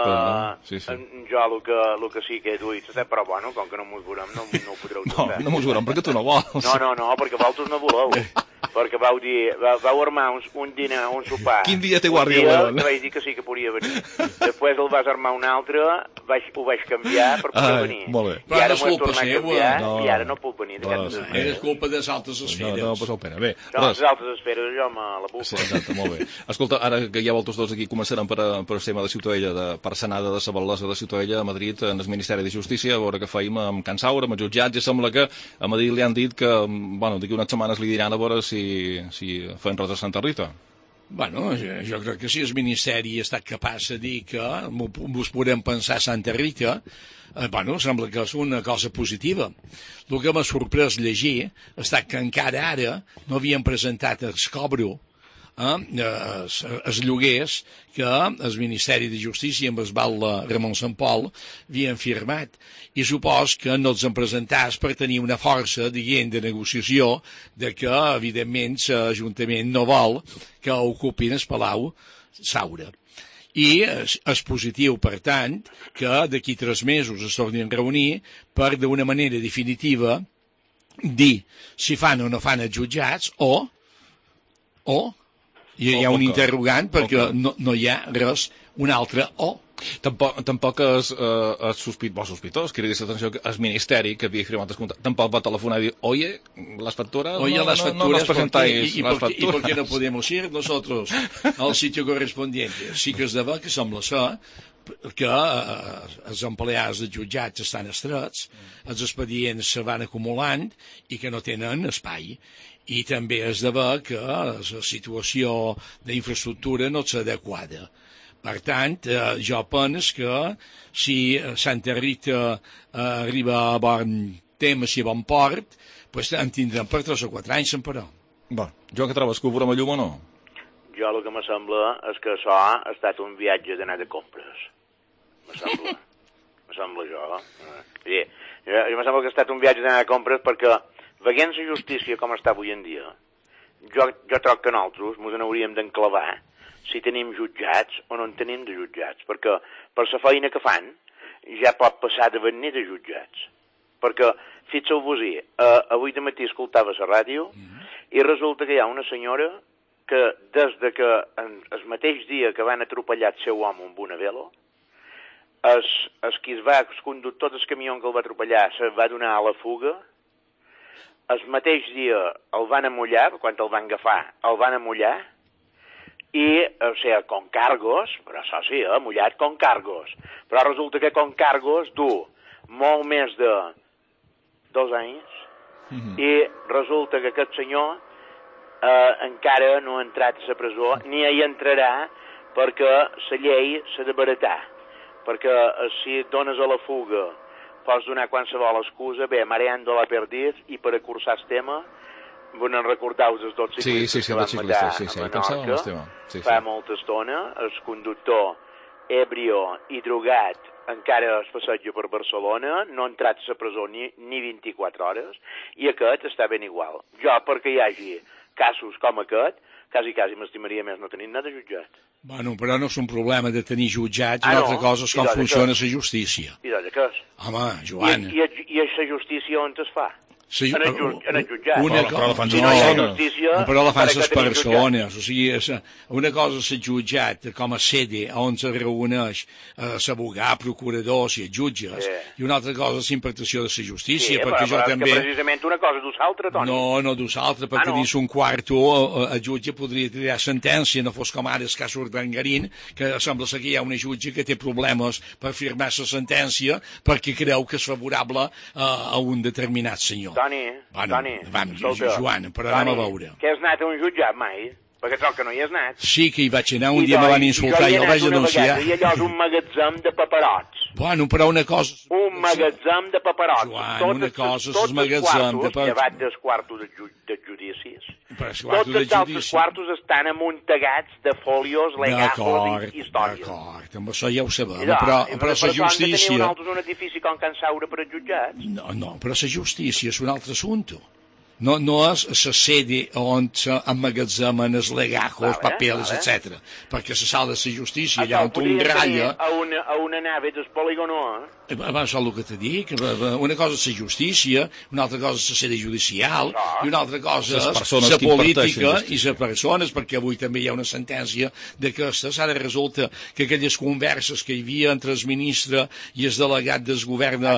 Jo el que sí que he duit, però bueno, com que no mos veurem, no ho podreu saber. No mos veurem, perquè tu no vols. No, perquè vosaltres no voleu. Perquè vau armar un dinar, un sopar. Quin dia té guàrdia, León? Vaig dir que sí que podia venir. Després el vas armar un altre, ho vaig canviar per poder venir. Molt bé. I ara m'ho he tornat a canviar, i ara no puc venir. És culpa de les altres esferes. No, passeu pena. Bé. Les altres esferes jo me la puc. Sí, exacte, molt bé. Escolta, ara que ja vosaltres dos aquí començarem per el tema de Ciutadella, per Senada de Saballosa de Ciutadella a Madrid, en el Ministeri de Justícia, a veure què feim amb Can Saura, amb els jutjats, i sembla que a Madrid li han dit que, d'aquí unes setmanes li diran a veure si feien res a Santa Rita. Bueno, jo crec que si el Ministeri ha estat capaç de dir que us podem pensar a Santa Rita, sembla que és una cosa positiva. El que m'ha sorprès llegir està que encara ara no havien presentat el cobro, els lloguers que el Ministeri de Justícia amb el val Ramon Sant Pol havien firmat, i supos que no els han presentat per tenir una força, diguem, de negociació, de que, evidentment, l'Ajuntament no vol que ocupin el Palau Saura. I és positiu, per tant, que d'aquí 3 mesos es tornin a reunir per, d'una manera definitiva, dir si fan o no fan els jutjats, o hi ha un interrogant perquè no hi ha res, un altre o. Tampoc és sospitós, queria dir l'atenció que el Ministeri, que havia firmat el contracte, tampoc va telefonar i dir, oye, las facturas no las presentáis. ¿Y por qué no podemos ir nosotros al sitio correspondiente? Sí que es deba que sembla ser que els empleats de jutjats estan estrets, els expedients se van acumulant i que no tenen espai. I també es deba que la situació d'infraestructura no és adequada. Per tant, jo penso que si Santa Rita arriba a bon temps i a bon port, doncs en tindrem per 3 o 4 anys, però. Jo que trobes que ho veurem a llum o no? Jo el que me sembla és que això ha estat un viatge d'anar de compres. Me sembla jo. Jo me sembla que ha estat un viatge d'anar de compres perquè, veient la justícia com està avui en dia, jo troc que nosaltres ens n'hauríem d'enclavar si tenim jutjats o no en tenim de jutjats, perquè per la feina que fan ja pot passar de venir de jutjats. Perquè, fixeu-vos-hi, avui de matí escoltava la ràdio i resulta que hi ha una senyora que des de que el mateix dia que van atropellar el seu home amb una velo, el conductor del camió que el va atropellar se va donar a la fuga, el mateix dia el van amollar, quan el van agafar, el van amollar, i, o sigui, con cargos, però això sí, mullat con cargos, però resulta que con cargos du molt més de 2 anys, i resulta que aquest senyor encara no ha entrat a la presó, ni hi entrarà perquè la llei s'ha de baratar, perquè si et dones a la fuga pots donar qualsevol excusa, bé, mareando-la perdit, i per acurçar el tema, volen recordar-vos els 2 ciclistes que van matar a Menorca fa molta estona, el conductor ebrio i drogat encara es passeja per Barcelona, no ha entrat a la presó ni 24 hores, i aquest està ben igual. Jo, perquè hi hagi casos com aquest, quasi m'estimaria més no tenir anat de jutjat. Bueno, però no és un problema de tenir jutjats, una altra cosa és com funciona la justícia. I doncs què és? Home, Joan... I la justícia on es fa? En el jutjat. Però la fan les persones. O sigui, una cosa és el jutjat com a sede on se reuneix l'abogat, procuradors i els jutges, i una altra cosa és l'impartició de la justícia, perquè jo també... Que precisament una cosa dus altra, Toni. No dus altra, perquè dins un quarto el jutge podria triar sentència, no fos com ara el cas Urdangarín, que sembla que hi ha una jutge que té problemes per firmar la sentència perquè creu que és favorable a un determinat senyor. Toni, Joan, però anem a veure. Que has anat a un jutjat mai? Perquè troc que no hi has anat. Sí que hi vaig anar, un dia me van insultar i el vaig denunciar. I allò és un magatzem de paperots. Bueno, però una cosa... Un magatzem de paperots. Joan, una cosa és el magatzem de paperots. Llevat dels quartos de judicis. Tots els altres quartos estan amuntegats de folios, legajos i històries. D'acord, amb això ja ho sabem. Però la justícia... Teniu nosaltres un edifici com Can Saura per als jutjats? No, però la justícia és un altre assumpte. No és la sede on s'emmagatzemen els legajos, papers, etc. Perquè la sala de la justícia, allà on un ratlla... A una nave del polígono, Abans el que t'he dit, una cosa és la justícia, una altra cosa és la sede judicial, i una altra cosa és la política i les persones, perquè avui també hi ha una sentència d'aquestes. Ara resulta que aquelles converses que hi havia entre el ministre i el delegat del govern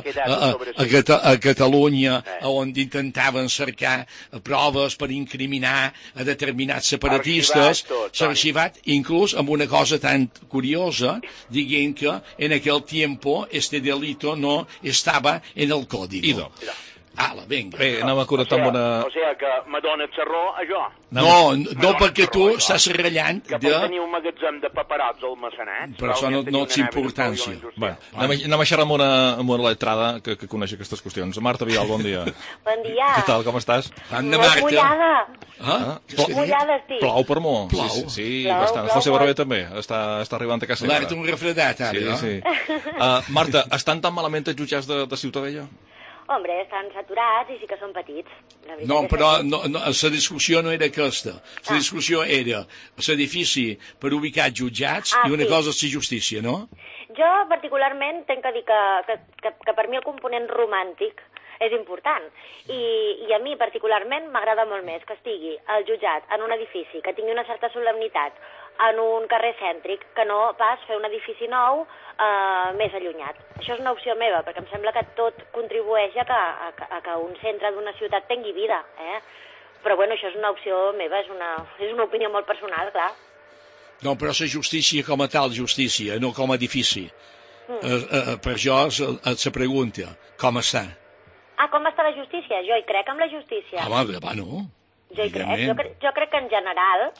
a Catalunya, on intentaven cercar proves per incriminar a determinats separatistes, s'ha arxivat, inclús amb una cosa tan curiosa, dient que en aquell tiempo este delito no estaba en el código. Ala, vinga. Bé, anem a connectar amb una... O sigui que m'adona xerró a jo. No, perquè tu estàs ratllant de... Que pot tenir un magatzem de paperots al Massanat. Però això no té importància. Anem a xerrar amb una letrada que coneix aquestes qüestions. Marta Vidal, bon dia. Bon dia. Què tal, com estàs? Molt mullada. Mullada estic. Plou per molt. Sí, bastant. José Barber també està arribant a casa. L'art un refredat, ara. Sí. Marta, estan tan malament els jutjats de Ciutadella? Hombre, estan saturats i sí que són petits. No, però la discussió no era aquesta. La discussió era l'edifici per ubicar jutjats i una cosa és la justícia, no? Jo, particularment, tenc que dir que per mi el component romàntic és important. I a mi, particularment, m'agrada molt més que estigui el jutjat en un edifici, que tingui una certa solemnitat, en un carrer cèntric, que no pas fer un edifici nou més allunyat. Això és una opció meva, perquè em sembla que tot contribueix a que un centre d'una ciutat tingui vida, Però, bueno, això és una opció meva, és una opinió molt personal, clar. No, però la justícia com a tal, justícia, no com a edifici. Per això se pregunta, com està? Com està la justícia? Jo hi crec en la justícia. Bueno. Jo hi crec. Jo crec que en general,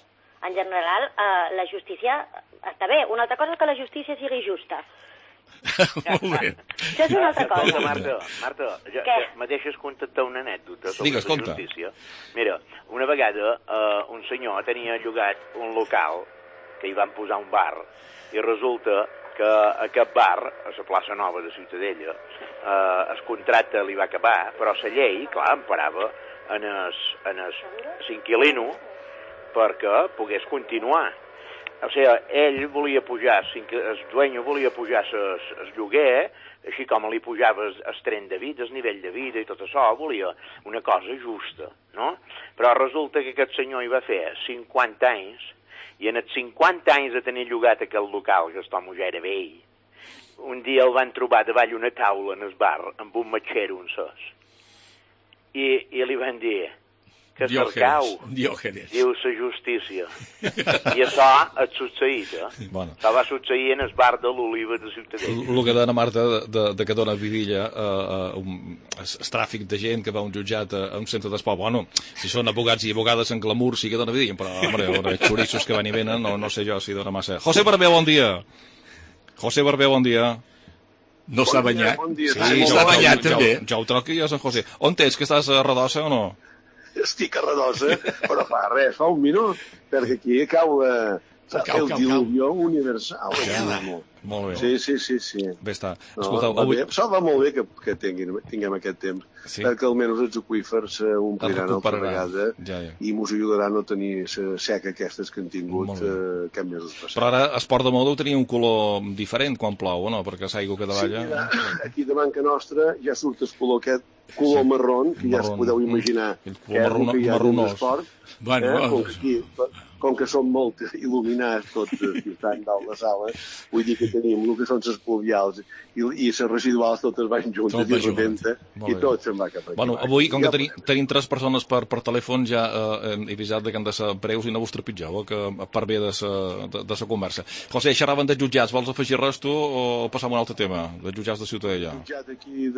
la justícia està bé. Una altra cosa és que la justícia sigui justa. Molt bé. Això és una altra cosa. Marta, me deixes contactar una anècdota sobre la justícia? Mira, una vegada un senyor tenia llogat un local que hi van posar un bar i resulta que aquest bar, a la plaça Nova de Ciutadella, el contracte li va acabar, però la llei, clar, emparava en l'inquilino perquè pogués continuar. O sigui, ell volia pujar, el dueño volia pujar el lloguer, així com li pujava el tren de vida, el nivell de vida i tot això, volia una cosa justa, no? Però resulta que aquest senyor hi va fer 50 anys, i en els 50 anys de tenir llogat aquell local, que el home ja era vell, un dia el van trobar davall una taula en el bar, amb un matxero en sos. I li van dir... que cercau, diu la justícia. I això ha succeït, Bueno. Això va succeir en el bar de l'Oliva de Ciutadella. El que dona Marta de que dona vidilla el tràfic de gent que va a un jutjat a un centre d'esport. Bueno, si són abogats i abogades en glamour sí que dona vidilla, però, hombre, xorissos que van i venen, no sé jo si dona massa. José Barber, bon dia. José Barber, bon dia. No s'ha banyat? Bon dia. Sí, s'ha banyat també. Ja ho troc que ja és en José. On és, que estàs a Redossa o no? Estic a Redossa, però fa un minut, perquè aquí cau El diluvio universal. Molt bé. Sí. Bé està. Escolteu, va molt bé que tinguem aquest temps, perquè almenys els aqüífers s'ompliran altra vegada i mos ajudarà a no tenir la seca aquestes que han tingut aquests mesos passats. Però ara Esport de Moda tenia un color diferent quan plou, o no? Perquè l'aigua que davalla... Sí, aquí de Banca Nostra ja surt el color aquest, color marrón, que ja es podeu imaginar que és el que hi ha dins l'esport. Com que són molt il·luminats tots estan dalt de sala, vull dir que tenim el que són les pluvials i les residuals totes van juntes i repente i tot se'n va cap aquí. Bueno, avui, com que tenim 3 persones per telèfon, ja he avisat que han de ser breus i no vos trepitgeu, que per bé de la conversa. José, xerraven de jutjats, vols afegir res tu o passam a un altre tema, de jutjats de Ciutadella? Jutjat d'aquí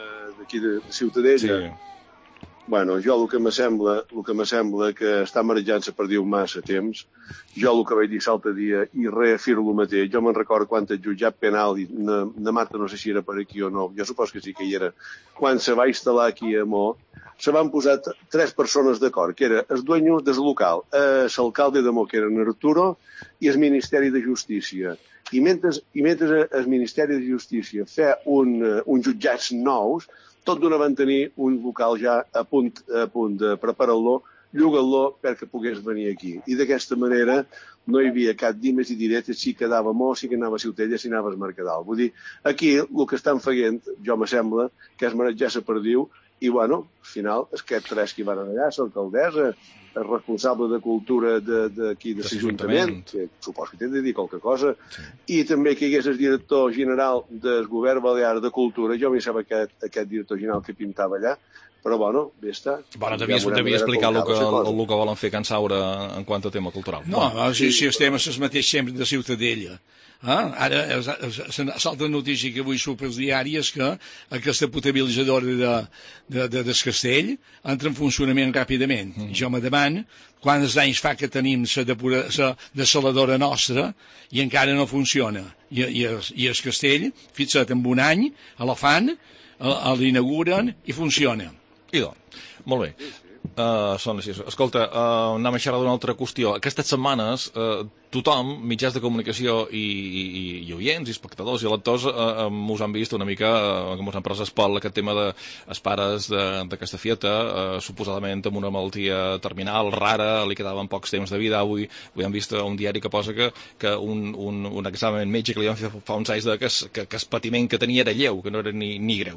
de Ciutadella? Sí. Bueno, jo el que m'assembla que està marejant la perdiu massa temps. Jo el que vaig dir l'altre dia i reafirmo el mateix. Jo me'n recordo quan el jutjat penal, i na Marta no sé si era per aquí o no, jo supos que sí que hi era, quan se va instal·lar aquí a Mo, se van posar 3 persones d'acord, que era el dueño del local, l'alcalde de Mo, que era Arturo, i el Ministeri de Justícia. I mentre el Ministeri de Justícia fa uns jutjats nous, tot d'una van tenir un local ja a punt de preparar-lo, llogar-lo perquè pogués venir aquí. I d'aquesta manera no hi havia cap dimes i diretes si quedava Mo, si anava a Ciutadella, si anava a Mercadal. Vull dir, aquí el que estan fent, jo m'assembla, que és marejar la perdiu, i bueno, al final, aquests 3 que hi van allà, l'alcaldessa, el responsable de cultura d'aquí de l'Ajuntament, que supos que té de dir qualque cosa, i també que hi hagués el director general del govern balear de cultura. Jo m'hi sabia aquest director general que pintava allà, però bueno, bé està. Bueno, devia explicar el que volen fer Can Saura en quant a tema cultural. No, si estem a les mateixes sempre de Ciutadella. Ara, l'altra notícia que avui surt pels diaris és que aquesta potabilitzadora del castell entra en funcionament ràpidament. Jo me demano quants anys fa que tenim la desaladora nostra i encara no funciona. I el castell, fixa't, en un any, la fan, l'inauguren i funciona. Idò, molt bé. Són així. Escolta, anem a xerrar d'una altra qüestió. Aquestes setmanes tothom, mitjans de comunicació i oients, i espectadors i lectors mos han vist una mica que mos han pres espol aquest tema dels pares d'aquesta fieta, suposadament amb una malaltia terminal rara, li quedaven pocs temps de vida. Avui hem vist un diari que posa que un examen metge que li van fer fa uns anys que el patiment que tenia era lleu, que no era ni greu.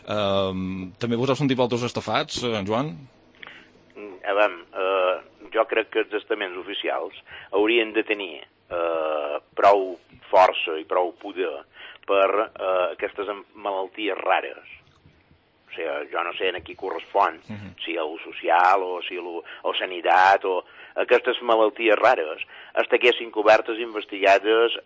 També vos heu sentit vosaltres estafats, en Joan? Jo crec que els estaments oficials haurien de tenir prou força i prou poder per aquestes malalties rares. O sigui, jo no sé a qui correspon, si a lo social o si a sanitat o aquestes malalties rares estiguessin cobertes, investigades,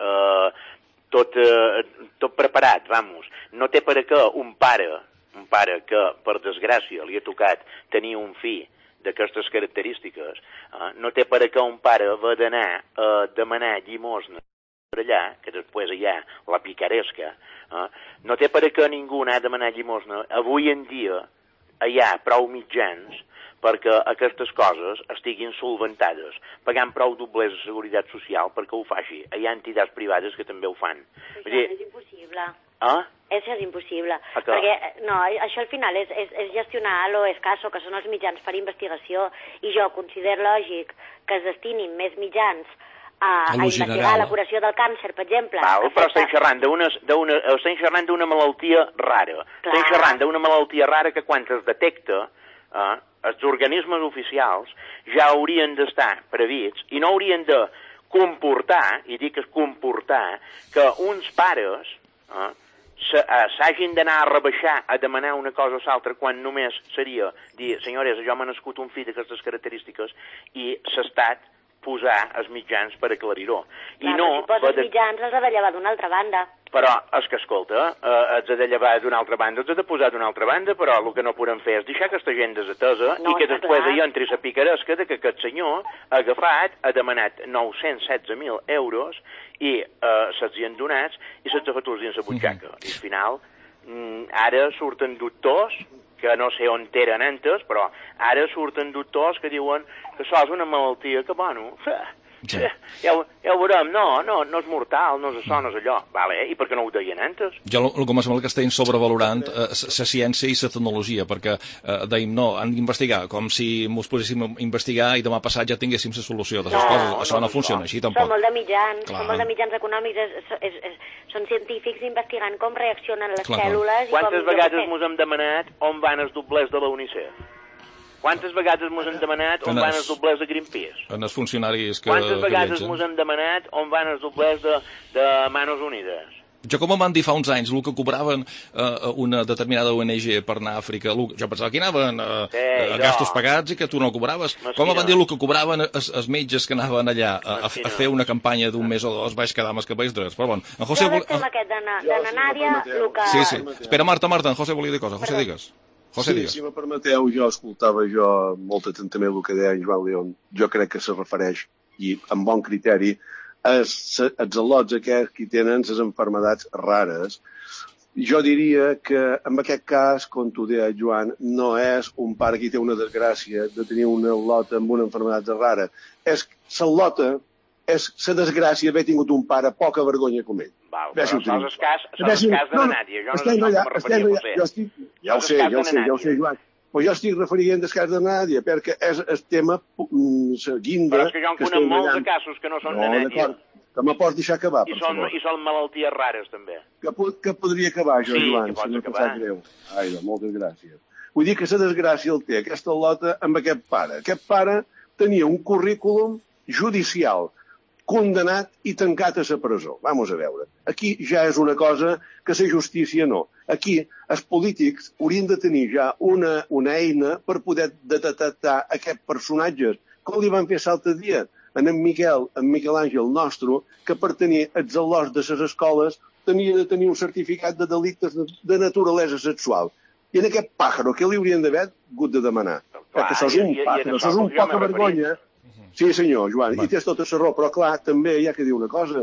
tot preparat, vamos. No té per què un pare que, per desgràcia, li ha tocat tenir un fill d'aquestes característiques, no té per què un pare va d'anar a demanar llimosna per allà, que després hi ha la picaresca, no té per què ningú anar a demanar llimosna. Avui en dia hi ha prou mitjans perquè aquestes coses estiguin solventades, pagant prou doblers de seguretat social perquè ho faci. Hi ha entitats privades que també ho fan. Això és impossible. Això és impossible, perquè no, això al final és gestionar lo escaso, que són els mitjans per investigació, i jo considero lògic que es destinin més mitjans a investigar la curació del càncer, per exemple. Però estem xerrant d'una malaltia rara. Estem xerrant d'una malaltia rara que quan es detecta, els organismes oficials ja haurien d'estar previts i no haurien de comportar, i dic comportar, que uns pares s'hagin d'anar a rebaixar a demanar una cosa o l'altra quan només seria dir, senyores, jo m'ha nascut un fill d'aquestes característiques i s'estat posar els mitjans per aclarir-ho. Clar, no, si poses mitjans els ha de llevar d'una altra banda. Però, és que escolta, els ha de llevar d'una altra banda, els ha de posar d'una altra banda, però el que no podem fer és deixar aquesta gent desatesa i que després hi entri la picaresca de que aquest senyor ha agafat, ha demanat 916.000 euros i se'ls hi han donats i se'ls ha fet dins la butxaca. I al final, ara surten doctors, que no sé on eren antes, però ara surten doctors que diuen que això és una malaltia que, bueno, Sí. Ja ho veurem, no és mortal, no és això, no és allò. Vale, i per què no ho deien antes? Jo el que m'ha semblat que estem sobrevalorant la ciència i la tecnologia, perquè deim, no, han d'investigar, com si mos poséssim a investigar i demà passat ja tinguéssim la solució de les coses. Això no funciona així, tampoc. Són molt de mitjans econòmics, són científics investigant com reaccionen les cèl·lules. Quantes vegades mos hem demanat on van els doblers de la UNICEF? Quantes vegades mos han demanat on van els doblers de Greenpeace? En els funcionaris que Quantes vegades mos han demanat on van els doblers de Manos Unides? Jo, com em van dir fa uns anys, el que cobraven una determinada ONG per anar a Àfrica, jo pensava que anaven a gastos pagats i que tu no cobraves. Com em van dir el que cobraven els metges que anaven allà a fer una campanya d'un mes o dos, vaig quedar amb els capells drets. Però bon, en José... Jo l'estem aquest de na Nàdia, el que... Sí. Espera, Marta, en José volia dir cosa. José, digues. Si me permeteu, jo escoltava molt atentament el que deia en Joan León. Jo crec que se refereix, i amb bon criteri, als al·lots aquests que tenen les malalties rares. Jo diria que, en aquest cas, com tu deia, Joan, no és un pare que té una desgràcia de tenir una al·lot amb una malaltia rara. És l'al·lota, és la desgràcia d'haver tingut un pare poca vergonya com ell. Val, però això és el cas de la Nàdia. Jo no em referia a vostè. Ja ho sé, Joan. Però jo estic referint al cas de Nàdia, perquè és el tema guinda... Però és que jo en conec molts de casos que no són de Nàdia. Que me pots deixar acabar, per favor. I són malalties rares, també. Que podria acabar, jo, Joan, si no t'ha greu. Ai, moltes gràcies. Vull dir que la desgràcia el té aquesta al·lota amb aquest pare. Aquest pare tenia un currículum judicial condenat i tancat a la presó. Vamos a veure. Aquí ja és una cosa que la justícia no. Aquí els polítics haurien de tenir ja una eina per poder detectar aquests personatges. Com li van fer l'altre dia en Miquel Àngel nostre, que per tenir els al·lots de les escoles tenia de tenir un certificat de delictes de naturalesa sexual. I en aquest pàjaro, què li haurien d'haver hagut de demanar? Perquè això és un pàjaro, això és un poca vergonya. Sí, senyor, Joan, i tens tota la raó, però clar, també hi ha que dir una cosa.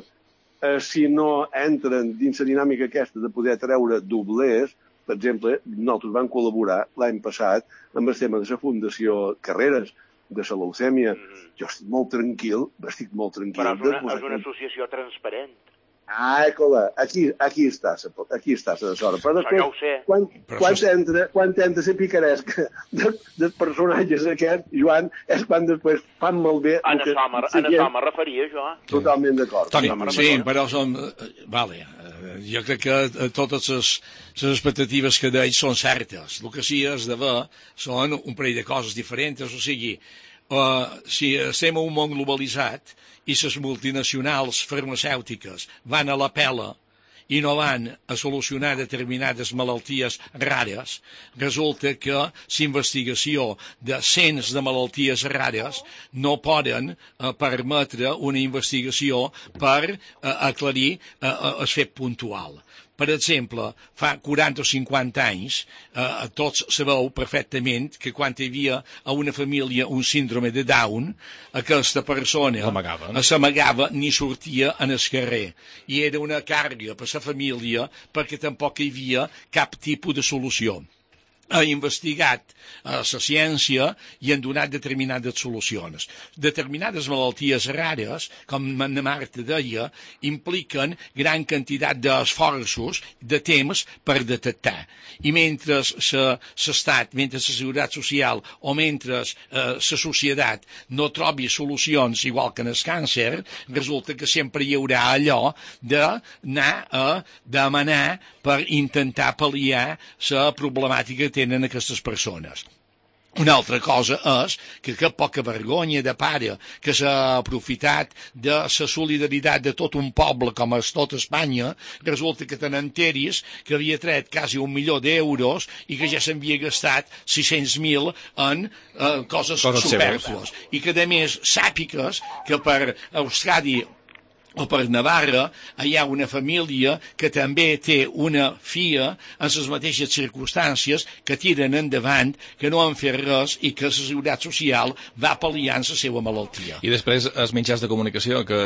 Si no entren dins la dinàmica aquesta de poder treure doblers, per exemple, nosaltres vam col·laborar l'any passat amb el tema de la Fundació Carreras, de la leucèmia. Jo estic molt tranquil. Però és una associació transparent. Cola, aquí està la sort. Però després, quan entra la picaresca dels personatges aquests, Joan, és quan després fan malbé... En això me referia, jo. Totalment d'acord. Sí, però som... Vale, jo crec que totes les expectatives que deia són certes. El que sí és de ver són un parell de coses diferents. O sigui, si estem en un món globalitzat i les multinacionals farmacèutiques van a la pela i no van a solucionar determinades malalties rares, resulta que l'investigació de cents de malalties rares no poden permetre una investigació per aclarir el fet puntual. Per exemple, fa 40 o 50 anys, tots sabeu perfectament que quan hi havia a una família un síndrome de Down, aquesta persona s'amagava ni sortia en el carrer. I era una càrrega per la família perquè tampoc hi havia cap tipus de solució. Ha investigat la ciència i han donat determinades solucions. Determinades malalties rares, com la Marta deia, impliquen gran quantitat d'esforços, de temps per detectar. I mentre l'Estat, mentre la Seguretat Social o mentre la societat no trobi solucions igual que en el càncer, resulta que sempre hi haurà allò d'anar a demanar per intentar pal·liar la problemàtica que tenen aquestes persones. Una altra cosa és que poca vergonya de pare que s'ha aprofitat de la solidaritat de tot un poble com és tot Espanya, resulta que tenen teris que havia tret quasi 1 milió d'euros i que ja s'havia gastat 600.000 en coses supèrflues. I que, a més, sàpigues que per Euskadi o per Navarra hi ha una família que també té una filla en les mateixes circumstàncies que tiren endavant, que no han fet res i que la Seguretat Social va pal·liant la seva malaltia. I després els mitjans de comunicació, que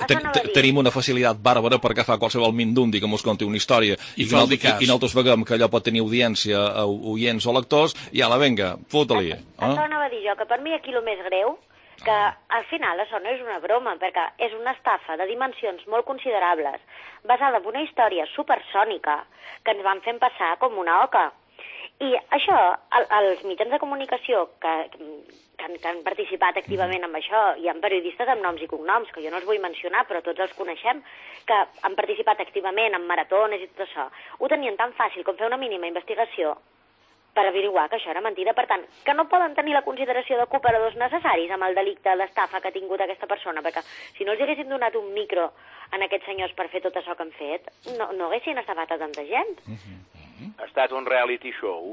tenim una facilitat bàrbara per agafar qualsevol mindundi que mos conti una història i nosaltres veiem que allò pot tenir audiència a oients o lectors i ala, venga, fota-li. Això anava a dir jo, que per mi aquí el més greu que al final això no és una broma, perquè és una estafa de dimensions molt considerables, basada en una història supersònica que ens van fent passar com una oca. I això, els mitjans de comunicació que han participat activament amb això, hi ha periodistes amb noms i cognoms, que jo no els vull mencionar, però tots els coneixem, que han participat activament en maratones i tot això, ho tenien tan fàcil com fer una mínima investigació per averiguar que això era mentida. Per tant, que no poden tenir la consideració de cooperadors necessaris amb el delicte d'estafa que ha tingut aquesta persona, perquè si no els haguessin donat un micro a aquests senyors per fer tot això que han fet, no haguessin estafat a tanta gent. Ha estat un reality show,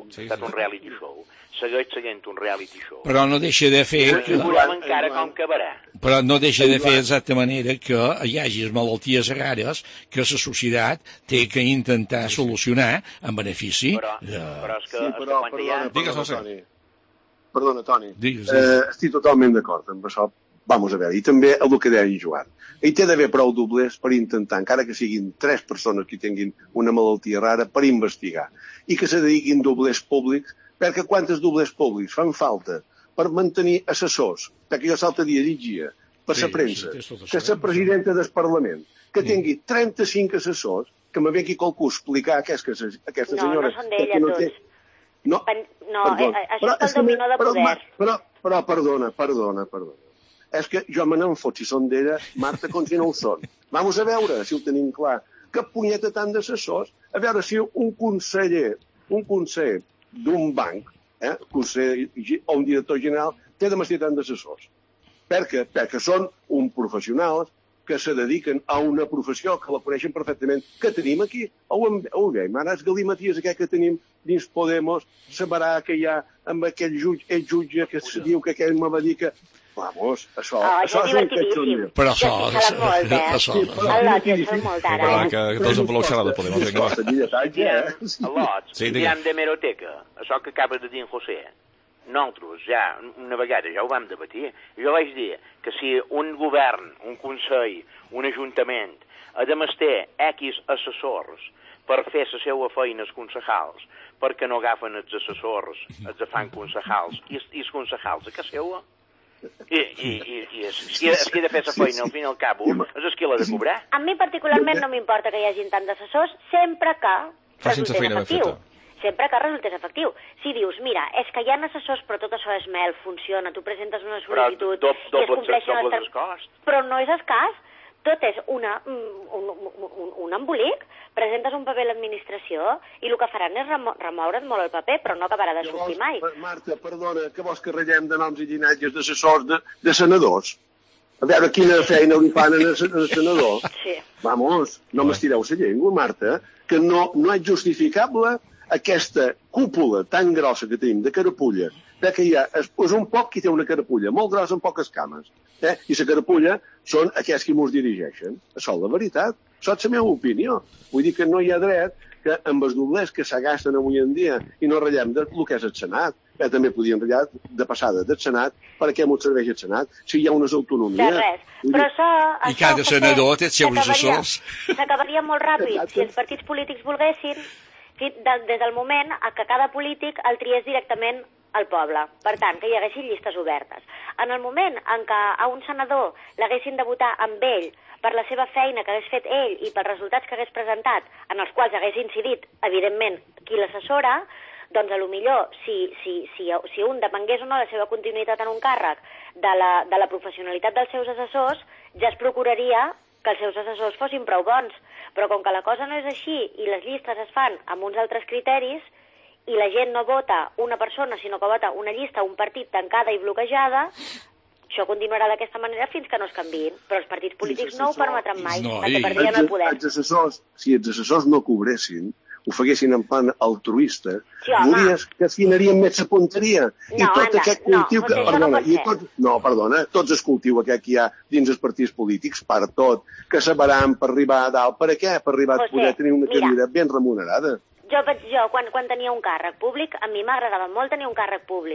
segueix seguint un reality show. Però no deixa de fer... encara com acabarà. Però no deixa de fer d'exacta manera que hi hagi malalties rares que la societat té que intentar solucionar en benefici... Però és que... Perdona, Toni. Estic totalment d'acord amb això. Vamos a veure, i també el que deia en Joan. Hi té d'haver prou doblers per intentar, encara que siguin 3 persones que tinguin una malaltia rara, per investigar. I que se dediquin doblers públics, perquè quantes doblers públics fan falta per mantenir assessors, perquè jo l'altre dia llegia per la premsa, que la presidenta del Parlament, que tingui 35 assessors, que me ve aquí qualcú explicar que és que aquesta senyora... No són d'ella tots. No, això és pel dominó de poder. Però perdona. És que jo me n'en fot si són d'ella, Marta, com si no ho són. Vamos a veure si ho tenim clar. Que punyeta tant d'assessors. A veure si un conseller d'un banc, conseller o un director general, té de mestir tant d'assessors. Perquè són un professionals que se dediquen a una professió que la coneixen perfectament, que tenim aquí. Ho veiem, ara és galimaties aquest que tenim dins Podemos, sabrà que hi ha amb aquell jutge que se diu que aquell me va dir que... Vamos, això és un divertidíssim. Però això... Però que tots en voleu xerrar de Podemos. Diem de meroteca, això que acaba de dir en José. Nosaltres ja, una vegada, ja ho vam debatir, jo vaig dir que si un govern, un consell, un ajuntament, ha de mestir X assessors per fer la seva feina als concejals, perquè no agafen els assessors, els fan concejals, i els concejals a casa seva? I qui ha de fer la feina, al fin i al cap, és qui l'ha de cobrar. A mi particularment no m'importa que hi hagin tants assessors, sempre que resultés efectiu. Sempre que resultés efectiu. Si dius, mira, és que hi ha assessors, però tot això és mel, funciona, tu presentes una sol·licitud i es compleixen les termes. Però no és el cas. Tot és un embolic, presentes un paper a l'administració i el que faran és remoure't molt el paper, però no acabarà de sortir mai. Marta, perdona, que vols que ratllem de noms i llinatges d'assessors de senadors? A veure quina feina li fan al senador. Sí. Vamos, no m'estireu la llengua, Marta, que no és justificable aquesta cúpula tan grossa que tenim de carapulla, perquè hi ha és un poc qui té una carapulla molt grossa amb poques cames, i la carapulla són aquells que mos dirigeixen. Això és la veritat, això és la meva opinió. Vull dir que no hi ha dret que amb els doblers que s'agasten avui en dia i no ratllem del que és el Senat, també podíem ratllar de passada del Senat, per què m'ho serveix el Senat, si hi ha unes autonomies. De res, però això... I cada senador té els seus assessors. S'acabaria molt ràpid si els partits polítics volguessin, des del moment que cada polític el triés directament al poble. Per tant, que hi haguessin llistes obertes. En el moment en què a un senador l'haguessin de votar amb ell per la seva feina que hagués fet ell i pels resultats que hagués presentat, en els quals hagués incidit, evidentment, qui l'assessora, doncs a lo millor, si un depengués o no la seva continuïtat en un càrrec de la professionalitat dels seus assessors, ja es procuraria que els seus assessors fossin prou bons. Però com que la cosa no és així i les llistes es fan amb uns altres criteris i la gent no vota una persona, sinó que vota una llista, un partit tancada i bloquejada, això continuarà d'aquesta manera fins que no es canviïn. Però els partits polítics no ho permetran mai, perquè perdrien el poder. Si els assessors no cobressin, ho feguessin en plan altruista, veuries que afinarien més la punteria. I tot aquest cultiu que... Perdona, tots el cultiu aquest que hi ha dins els partits polítics, per tot, que sabran per arribar a dalt. Per què? Per arribar a poder tenir una cadira ben remunerada. Jo, quan tenia un càrrec públic, a mi m'agradava molt tenir un càrrec públic.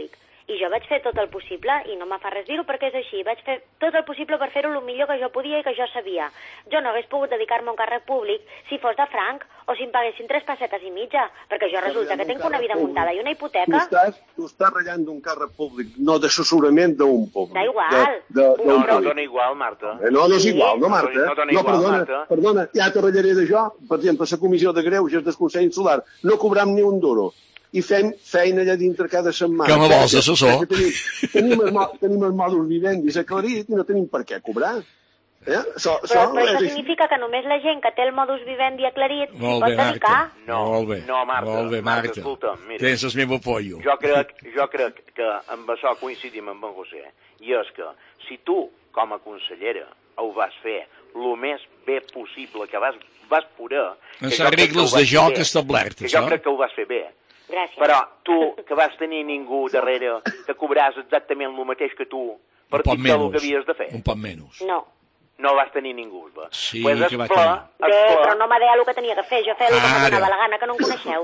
I jo vaig fer tot el possible, i no me fa res dir-ho perquè és així, vaig fer tot el possible per fer-ho el millor que jo podia i que jo sabia. Jo no hagués pogut dedicar-me a un càrrec públic si fos de franc o si em paguessin 3 pessetes i mitja, perquè jo resulta que tinc una vida muntada i una hipoteca... Tu estàs ratllant d'un càrrec públic, no d'assessorament d'un públic. Da igual. No dona igual, Marta. No és igual, no, Marta? No dona igual, Marta. Perdona, ja te ratllaré d'això. Per exemple, la comissió de greuges del Consell Insular no cobram ni un duro. I fem feina allà dintre cada setmana. Que me vols, assessor? Tenim els mòduls vivendis aclarits i no tenim per què cobrar. Però això significa que només la gent que té el modus vivendi aclarit s'hi pot dedicar? No, Marta, escolta'm, mira. Tens el meu apoyo. Jo crec que amb això coincidim amb en José, i és que si tu, com a consellera, ho vas fer el més bé possible que vas poder... En les regles de joc establertes, jo crec que ho vas fer bé. Gràcies. Però tu, que vas tenir ningú darrere que cobràs exactament el mateix que tu, per dir que el que havies de fer. Un poc menys. No vas tenir ningú, va. Sí, pues que va tenir. Bé, però no m'ha deia el que tenia que fer. Jo feia el que me donava la gana, que no em coneixeu.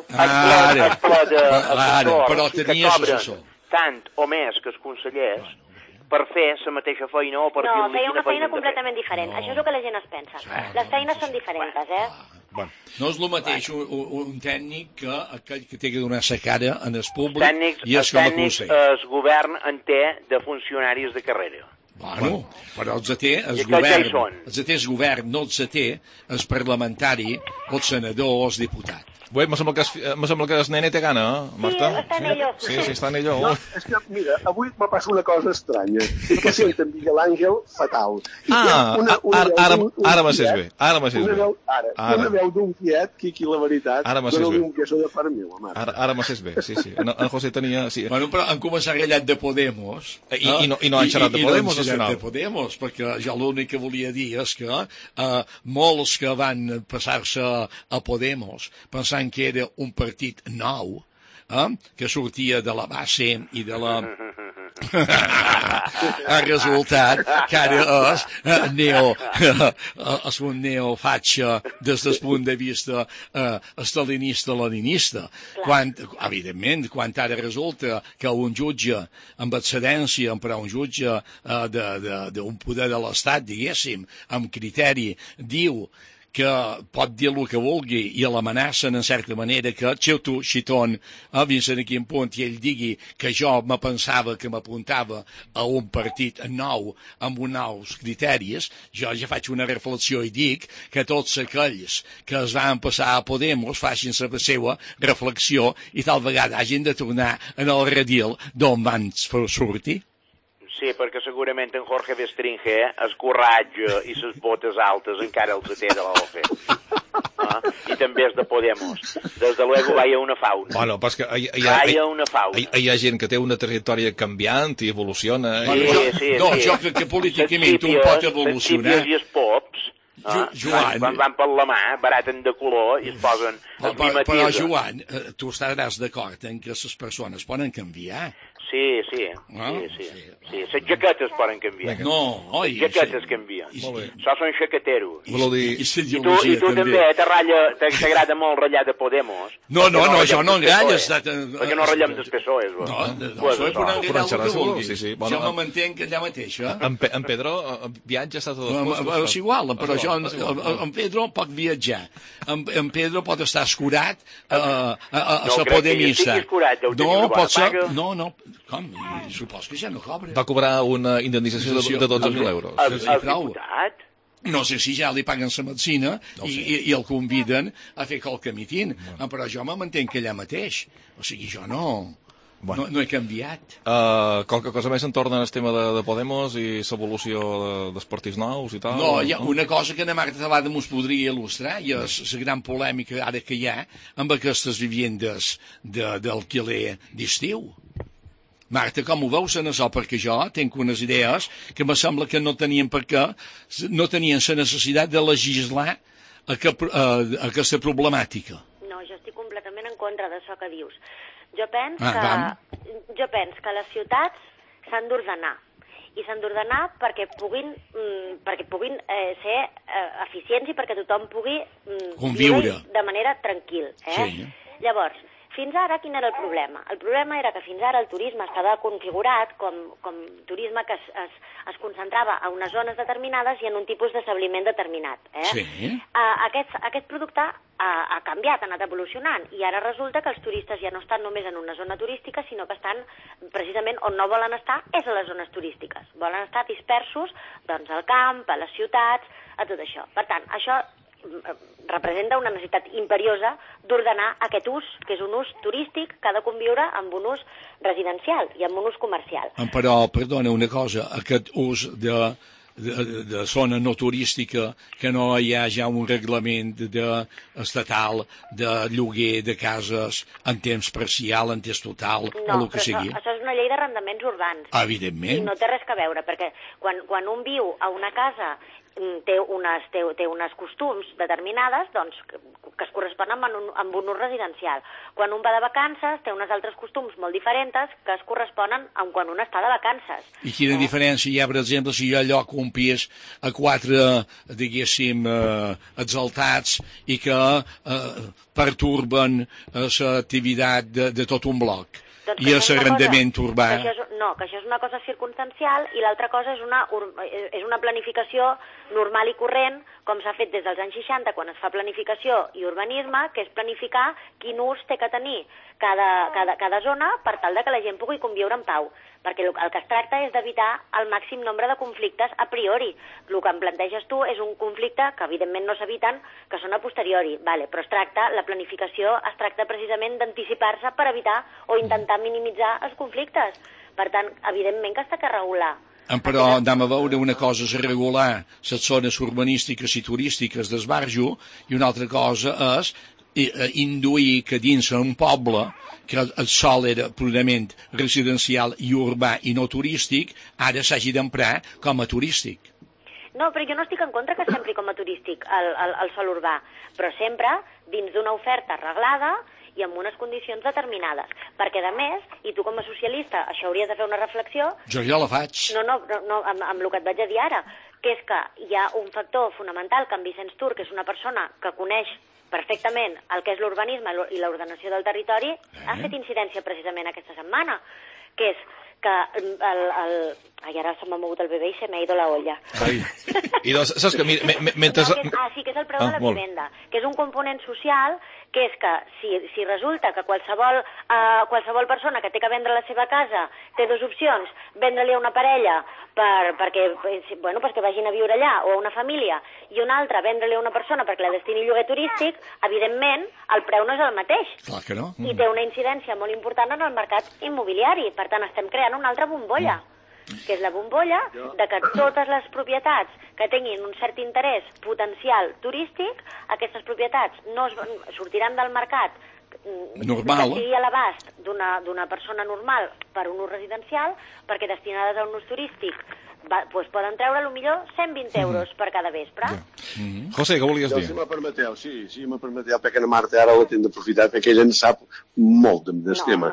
Però tenies assessor. Tant o més que els consellers per fer la mateixa feina o per fer No, feia una feina completament diferent. Això és el que la gent es pensa. Les feines són diferents, No és el mateix un tècnic que aquell que té que donar sa cara en el públic i és com a conseller. El govern en té de funcionaris de carrera. Bueno, però els té el govern. Els té el govern, no els té el parlamentari, el senador o el diputat. Bé, me sembla que el nene té gana, Marta. Sí, està en ello. Sí, està en ello. No, és que, mira, avui me passa una cosa estranya. Que sento en Miguel Àngel fatal. Ara m'has bé. Una veu d'un quiet, Quiqui, la veritat, dona-li un queso de part meu, Marta. Ara m'has bé, sí. En José tenia... Sí. Bueno, però han començat rellat de Podemos. I no han xerrat de Podemos, al final. De Podemos, perquè jo l'únic que volia dir és que molts que van passar-se a Podemos pensant que era un partit nou, que sortia de la base i de la... ha resultat que ara és un neofatxa des del punt de vista stalinista-leninista. Evidentment, quan ara resulta que un jutge amb excedència, però un jutge d'un poder de l'Estat, diguéssim, amb criteri, diu que pot dir el que vulgui i l'amenacen en certa manera que xeu-tu, xitón, fins a quin punt i ell digui que jo me pensava que m'apuntava a un partit nou amb uns nous criteris, jo ja faig una reflexió i dic que tots aquells que es van passar a Podemos facin la seva reflexió i tal vegada hagin de tornar en el redil d'on van sortir. Sí, perquè segurament en Jorge Bestringe, el corratge i les botes altes encara els té de l'OFE. I també és de Podemos. Des de luego vaya una fauna. Bueno, però és que hi ha gent que té una trajectòria canviant i evoluciona. Jo crec que políticament un pot evolucionar. Els i els pops, quan van per la mà, baraten de color i es posen el mimetisme. Però, Joan, tu estaràs d'acord en que les persones poden canviar. Sí. Les jaquetes poden canviar. Les jaquetes canvien. Això són xaqueteros. I tu també t'agrada molt ratllar de Podemos. No, jo no engalles. Perquè no ratllem dels PSOE. No, soy per engallar el que vulguis. Jo me mantenc allà mateix. En Pedro viatja a tots els puestos. És igual, però jo en Pedro pot viatjar. En Pedro pot estar escurat a la podemista. No, pot ser... No, com? Supos que ja no cobra. Va cobrar una indemnització de 12.000 euros. El diputat? No sé si ja li paguen la medicina i el conviden a fer qualque mitin, però jo me mantenc allà mateix. O sigui, jo no he canviat. Qualque cosa més entorn al tema de Podemos i l'evolució dels partits nous i tal? No, hi ha una cosa que na Marta Tabada mos podria il·lustrar, i és la gran polèmica ara que hi ha amb aquestes vivendes d'alquiler d'estiu. Marta, com ho veus en això? Perquè jo tinc unes idees que me sembla que no tenien la necessitat de legislar aquesta problemàtica. No, jo estic completament en contra d'això que dius. Jo penso que les ciutats s'han d'ordenar. I s'han d'ordenar perquè puguin ser eficients i perquè tothom pugui conviure de manera tranquil. Llavors, Fins ara, quin era el problema? El problema era que fins ara el turisme estava configurat com turisme que es concentrava a unes zones determinades i en un tipus d'establiment determinat. Sí. Aquest producte ha canviat, ha anat evolucionant, i ara resulta que els turistes ja no estan només en una zona turística, sinó que estan precisament on no volen estar és a les zones turístiques. Volen estar dispersos doncs, al camp, a les ciutats, a tot això. Per tant, això representa una necessitat imperiosa d'ordenar aquest ús, que és un ús turístic que ha de conviure amb un ús residencial i amb un ús comercial. Però, perdona una cosa, aquest ús de zona no turística, que no hi ha ja un reglament estatal de lloguer de cases en temps parcial, en temps total, o el que sigui. No, però això és una llei d'arrendaments urbans. Evidentment. I no té res a veure, perquè quan un viu a una casa té unes costums determinades doncs, que es corresponen amb un ús residencial. Quan un va de vacances té uns altres costums molt diferents que es corresponen amb quan un està de vacances. I quina diferència hi ha, per exemple, si jo lloc un pis a 4, diguéssim, exaltats i que perturben l'activitat de tot un bloc? Doncs I l'arrendament urbà. Que això és una cosa circumstancial i l'altra cosa és una planificació normal i corrent, com s'ha fet des dels anys 60 quan es fa planificació i urbanisme, que és planificar quin ús té que tenir cada zona per tal que la gent pugui conviure en pau. Perquè el que es tracta és d'evitar el màxim nombre de conflictes a priori. El que em planteges tu és un conflicte que evidentment no s'eviten, que són a posteriori, però la planificació es tracta precisament d'anticipar-se per evitar o intentar minimitzar els conflictes. Per tant, evidentment que s'ha de regular. Però anem a veure, una cosa és regular les zones urbanístiques i turístiques d'esbarjo i una altra cosa és induir que dins un poble que el sòl era purament residencial i urbà i no turístic, ara s'hagi d'emprar com a turístic. No, però jo no estic en contra que s'empri com a turístic el sòl urbà, però sempre dins d'una oferta reglada i amb unes condicions determinades. Perquè, a més, i tu com a socialista, això hauries de fer una reflexió... Jo ja la faig. No, amb el que et vaig a dir ara, que és que hi ha un factor fonamental que en Vicenç Tur, que és una persona que coneix perfectament el que és l'urbanisme i l'ordenació del territori, ha fet incidència precisament aquesta setmana, que és que ai, ara se m'ha mogut el bebè i se m'ha ido la olla. Ai. I doncs, saps que mentre... Sí, que és el preu de la vivenda, que és un component social, que és que si resulta que qualsevol persona que té que vendre la seva casa té dues opcions, vendre-li a una parella perquè vagin a viure allà, o a una família, i una altra vendre-li a una persona perquè la destini lloguer turístic, evidentment el preu no és el mateix. Clar que no. I té una incidència molt important en el mercat immobiliari. Per tant, estem creant una altra bombolla, que és la bombolla de que totes les propietats que tinguin un cert interès potencial turístic, aquestes propietats no sortiran del mercat normal, que sigui a l'abast d'una persona normal per un ús residencial, perquè destinades a un ús turístic poden treure millor 120 euros per cada vespre. José, què volies dir? Si me permeteu, perquè la Marta ara la tinc d'aprofitar, perquè ella en sap molt del tema.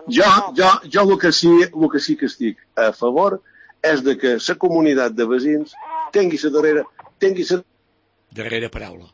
Jo el que sí que estic a favor és de que la comunitat de veïns tingui la darrera paraula.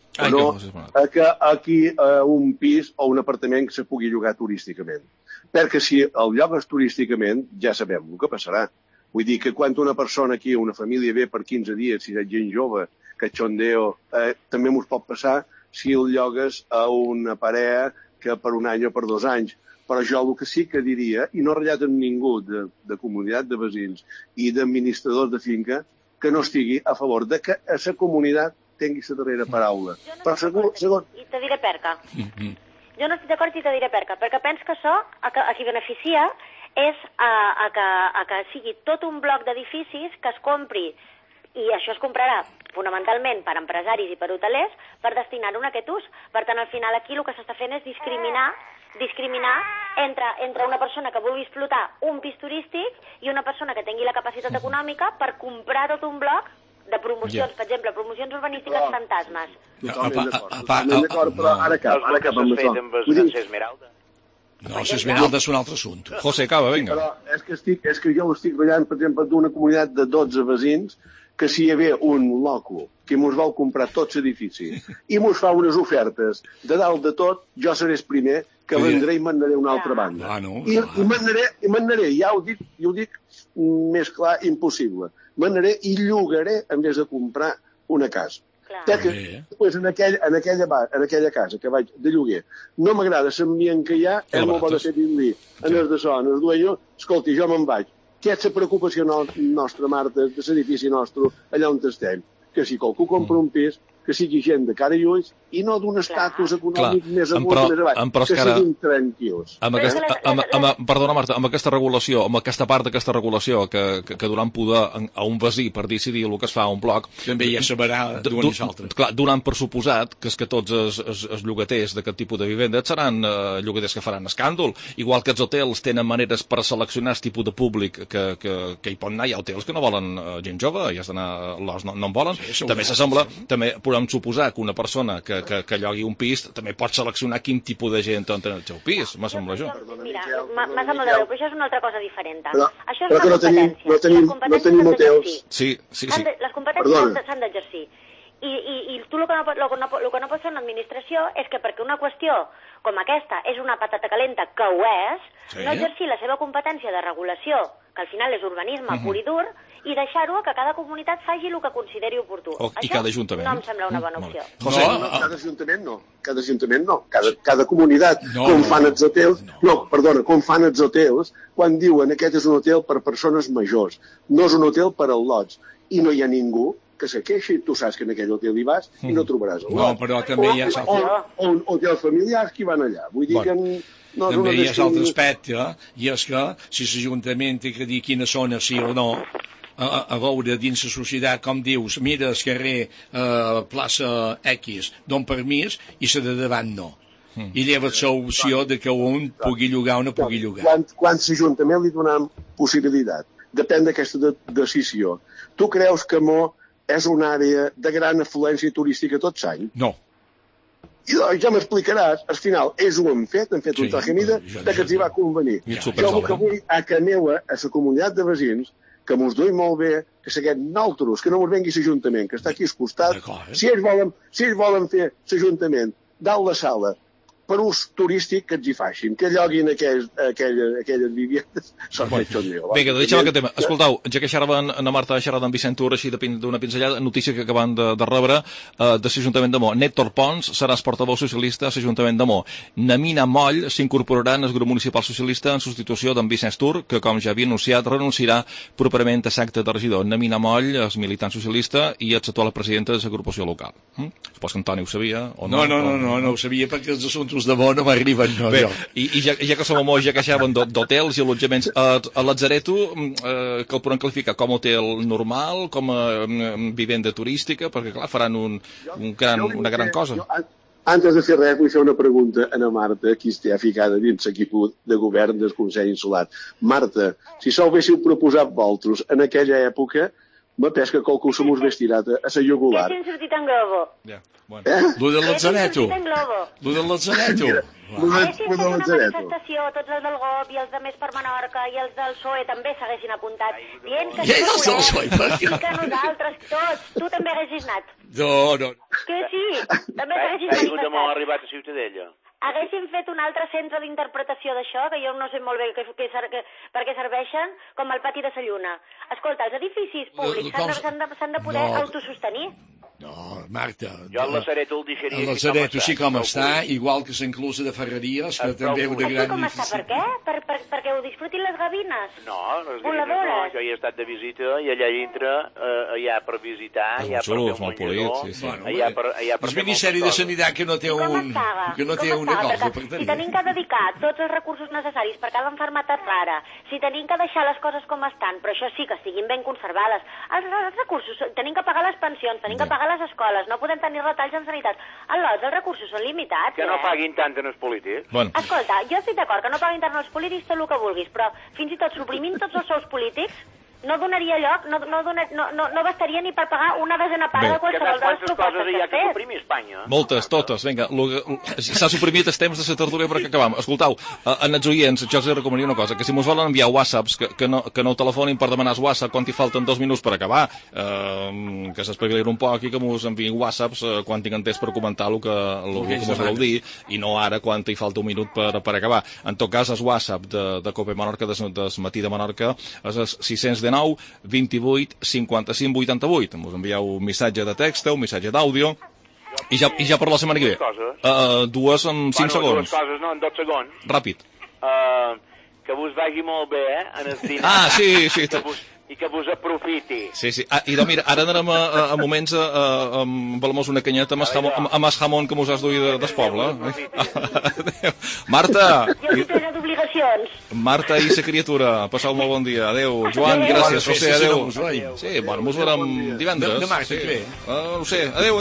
Que aquí un pis o un apartament que se pugui llogar turísticament. Perquè si el llogues turísticament, ja sabem el que passarà. Vull dir que quan una persona aquí, una família ve per 15 dies, si és gent jove, cachondeo, també m'ho pot passar si el llogues a una parella que per un any o per 2 anys. Però jo el que sí que diria, i no he ratllat amb ningú de comunitat de veïns i d'administradors de finca, que no estigui a favor de que a la comunitat tingui la darrera paraula. I te diré per què. Jo no estic d'acord i te diré per què. Perquè penso que això a qui beneficia és a que sigui tot un bloc d'edificis que es compri, i això es comprarà fonamentalment per empresaris i per hotelers, per destinar-ho a aquest ús. Per tant, al final aquí el que s'està fent és discriminar entre una persona que vulgui explotar un pis turístic i una persona que tingui la capacitat econòmica per comprar tot un bloc de promocions, per exemple, promocions urbanístiques fantasmes. Totalment d'acord, però ara cap amb això. No, l'Esmeralda és un altre assumpte. José, acaba, vinga. Però és que jo l'estic veient, per exemple, d'una comunitat de 12 veïns que si hi havia un loco que mos vol comprar tot l'edifici i mos fa unes ofertes de dalt de tot, jo seré el primer que vendré i m'anaré a una altra banda. I m'anaré, ja ho dic més clar, impossible. M'anaré i llogaré en vez de comprar una casa. Després, en aquella casa que vaig de lloguer, no m'agrada l'ambient que hi ha, és molt bo de fer dir-li en el de so, en el dueño, escolti, jo me'n vaig. Què és la preocupació nostra, Marta, de l'edifici nostre, allà on estem? Que si qualcú compra un pis, que sigui gent de cara i ulls i no d'un estatus econòmic més amunt, més avall, que siguin tranquils. Perdona, Marta, amb aquesta regulació, amb aquesta part d'aquesta regulació que donant poder a un vecí per decidir el que es fa a un bloc... També ja sabrà d'una i l'altra. Clar, donant per suposat que tots els llogaters d'aquest tipus de vivendes seran llogaters que faran escàndol, igual que els hotels tenen maneres per seleccionar el tipus de públic que hi pot anar. Hi ha hotels que no volen gent jove, ja no en volen. També s'assembla, també podem suposar que una persona que llogui un pis també pot seleccionar quin tipus de gent entra en el seu pis, m'ha semblat això. Mira, m'ha semblat, però això és una altra cosa diferent. Això és una competència. No tenim hotels. Sí. Les competències s'han d'exercir. I tu el que no pots fer en l'administració és que perquè una qüestió com aquesta és una patata calenta, que ho és, no exercir la seva competència de regulació, que al final és urbanisme pur i dur, i deixar-ho que cada comunitat faci el que consideri oportú. I cada ajuntament. No em sembla una bona opció. Cada ajuntament no. Cada comunitat, com fan els hotels, com fan els hotels, quan diuen aquest és un hotel per persones majors, no és un hotel per al lots, i no hi ha ningú que se queixi, tu saps que en aquell hotel hi vas i no trobaràs el lot. No, però també hi ha... O hotels familiars que hi van allà. Vull dir que... També hi ha l'altre aspecte, i és que si l'Ajuntament té que dir quina zona sí o no, a veure dins la societat, com dius, mira el carrer plaça X, don permís, i la de davant no. I lleves l'opció de que un pugui llogar o no pugui llogar. Quan l'Ajuntament li donam possibilitat, depèn d'aquesta decisió. Tu creus que és una àrea de gran afluència turística tot l'any? No. I ja m'explicaràs, al final, ells ho han fet un trajenida de que els hi va convenir. Jo el que vull a que aneu a la comunitat de veïns, que mos duim molt bé, que seguem nosaltres, que no mos vengui l'Ajuntament, que està aquí al costat. Si ells volen fer l'Ajuntament dalt la sala per ús turístic, que ens hi facin, que lloguin aquelles viviendes. Vinga, deixem aquest tema. Escoltau, ja que xerraven a Marta, xerraven amb Vicent Ur, així d'una pinzellada, notícia que acaben de rebre de l'Ajuntament de Mo. Néctor Pons serà el portaveu socialista a l'Ajuntament de Mo. Namina Moll s'incorporarà en el grup municipal socialista en substitució d'en Vicent Ur, que, com ja havia anunciat, renunciarà properament a l'acte de regidor. Namina Moll és militant socialista i és l'actual presidenta de l'agrupació local. Supos que Antoni ho sabia o no? No ho sabia perquè els assumptes de Mo no m'arriben. Bé, i ja que som a Mo, ja queixaven d'hotels i allotjaments, a Latzareto que el podem qualificar com a hotel normal, com a vivenda turística, perquè clar, faran una gran cosa. Antes de fer res, vull fer una pregunta a Marta, qui està ficada dins l'equip de govern del Consell Insular. Marta, si s'ho haguéssiu proposat vosaltres en aquella època, me pes que qualcú se mos hagués tirat a la jugular. Que si hem sortit en globo. Lo del Latzareto. Haguéssim fet una manifestació, tots els del GOP i els de Més per Menorca i els del PSOE també s'haguessin apuntat, dient que i que nosaltres tots, tu també haguessis anat. No. Que sí, també t'haguessis manifestat. M'ha arribat a Ciutadella. Haguéssim fet un altre centre d'interpretació d'això, que jo no sé molt bé per què serveixen, com el pati de la Lluna. Escolta, els edificis públics s'han de poder autosostenir. No, Marta... Jo el Latzareto el deixaria... El Latzareto sí com està, igual que s'inclusa de Ferreries, que també una gran... Com està? Per què? Perquè ho disfrutin les gavines? No, les gavines no. Jo hi he estat de visita i allà dintre hi ha per visitar, hi ha per fer un menjador... El Ministeri de Sanitat que no té una cosa per tenir. Si tenim que dedicar tots els recursos necessaris per cada malaltia rara, si tenim que deixar les coses com estan, però això sí, que estiguin ben conservades, els recursos, tenim que pagar les pensions, tenim que pagar les escoles, no podem tenir retalls en sanitat. Els recursos són limitats. Que no paguin tant en els polítics. Escolta, jo estic d'acord que no paguin tant els polítics tot el que vulguis, però fins i tot suprimint tots els sous polítics no donaria lloc, no bastaria ni per pagar una desena part de qualsevol de les propostes que has fet. Suprimir Espanya? Moltes, totes, vinga. S'ha suprimit el temps de la tertúlia perquè acabam. Escoltau, en els oients, jo els recomanaria una cosa, que si mos volen enviar whatsapps, que no telefonin per demanar el whatsapp quan hi falten 2 minuts per acabar, que s'espavilin un poc i que mos enviïn whatsapps quan tinguin temps per comentar el que mos voleu dir, i no ara quan hi falta un minut per acabar. En tot cas, el whatsapp de Cope Menorca, del matí de Menorca, és el 619 28 55 88. Mos envieu un missatge de text, un missatge d'àudio, i ja per la setmana que ve. Dues en 5 segons. Dues coses, no, en 2 segons. Ràpid. Que vos vagi molt bé, en el dinar. Ah, sí. I que vos aprofiti. Sí. I mira, ara anarem a moments a valmos una canyeta amb el jamón que mos has duit del poble. Marta! Jo estic plena d'obligacions. Marta i sa criatura, passau molt bon dia. Adéu. Joan, gràcies. José, adéu. Sí, bueno, mos veurem divendres. Demà, sí. No sé. Adéu.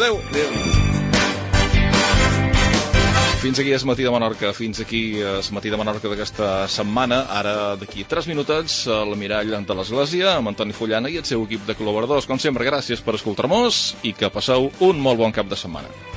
Fins aquí el matí de Menorca, fins aquí el matí de Menorca d'aquesta setmana. Ara, d'aquí 3 minutets, el mirall de l'Església, amb Antoni Fullana i el seu equip de col·laboradors. Com sempre, gràcies per escoltar-nos i que passeu un molt bon cap de setmana.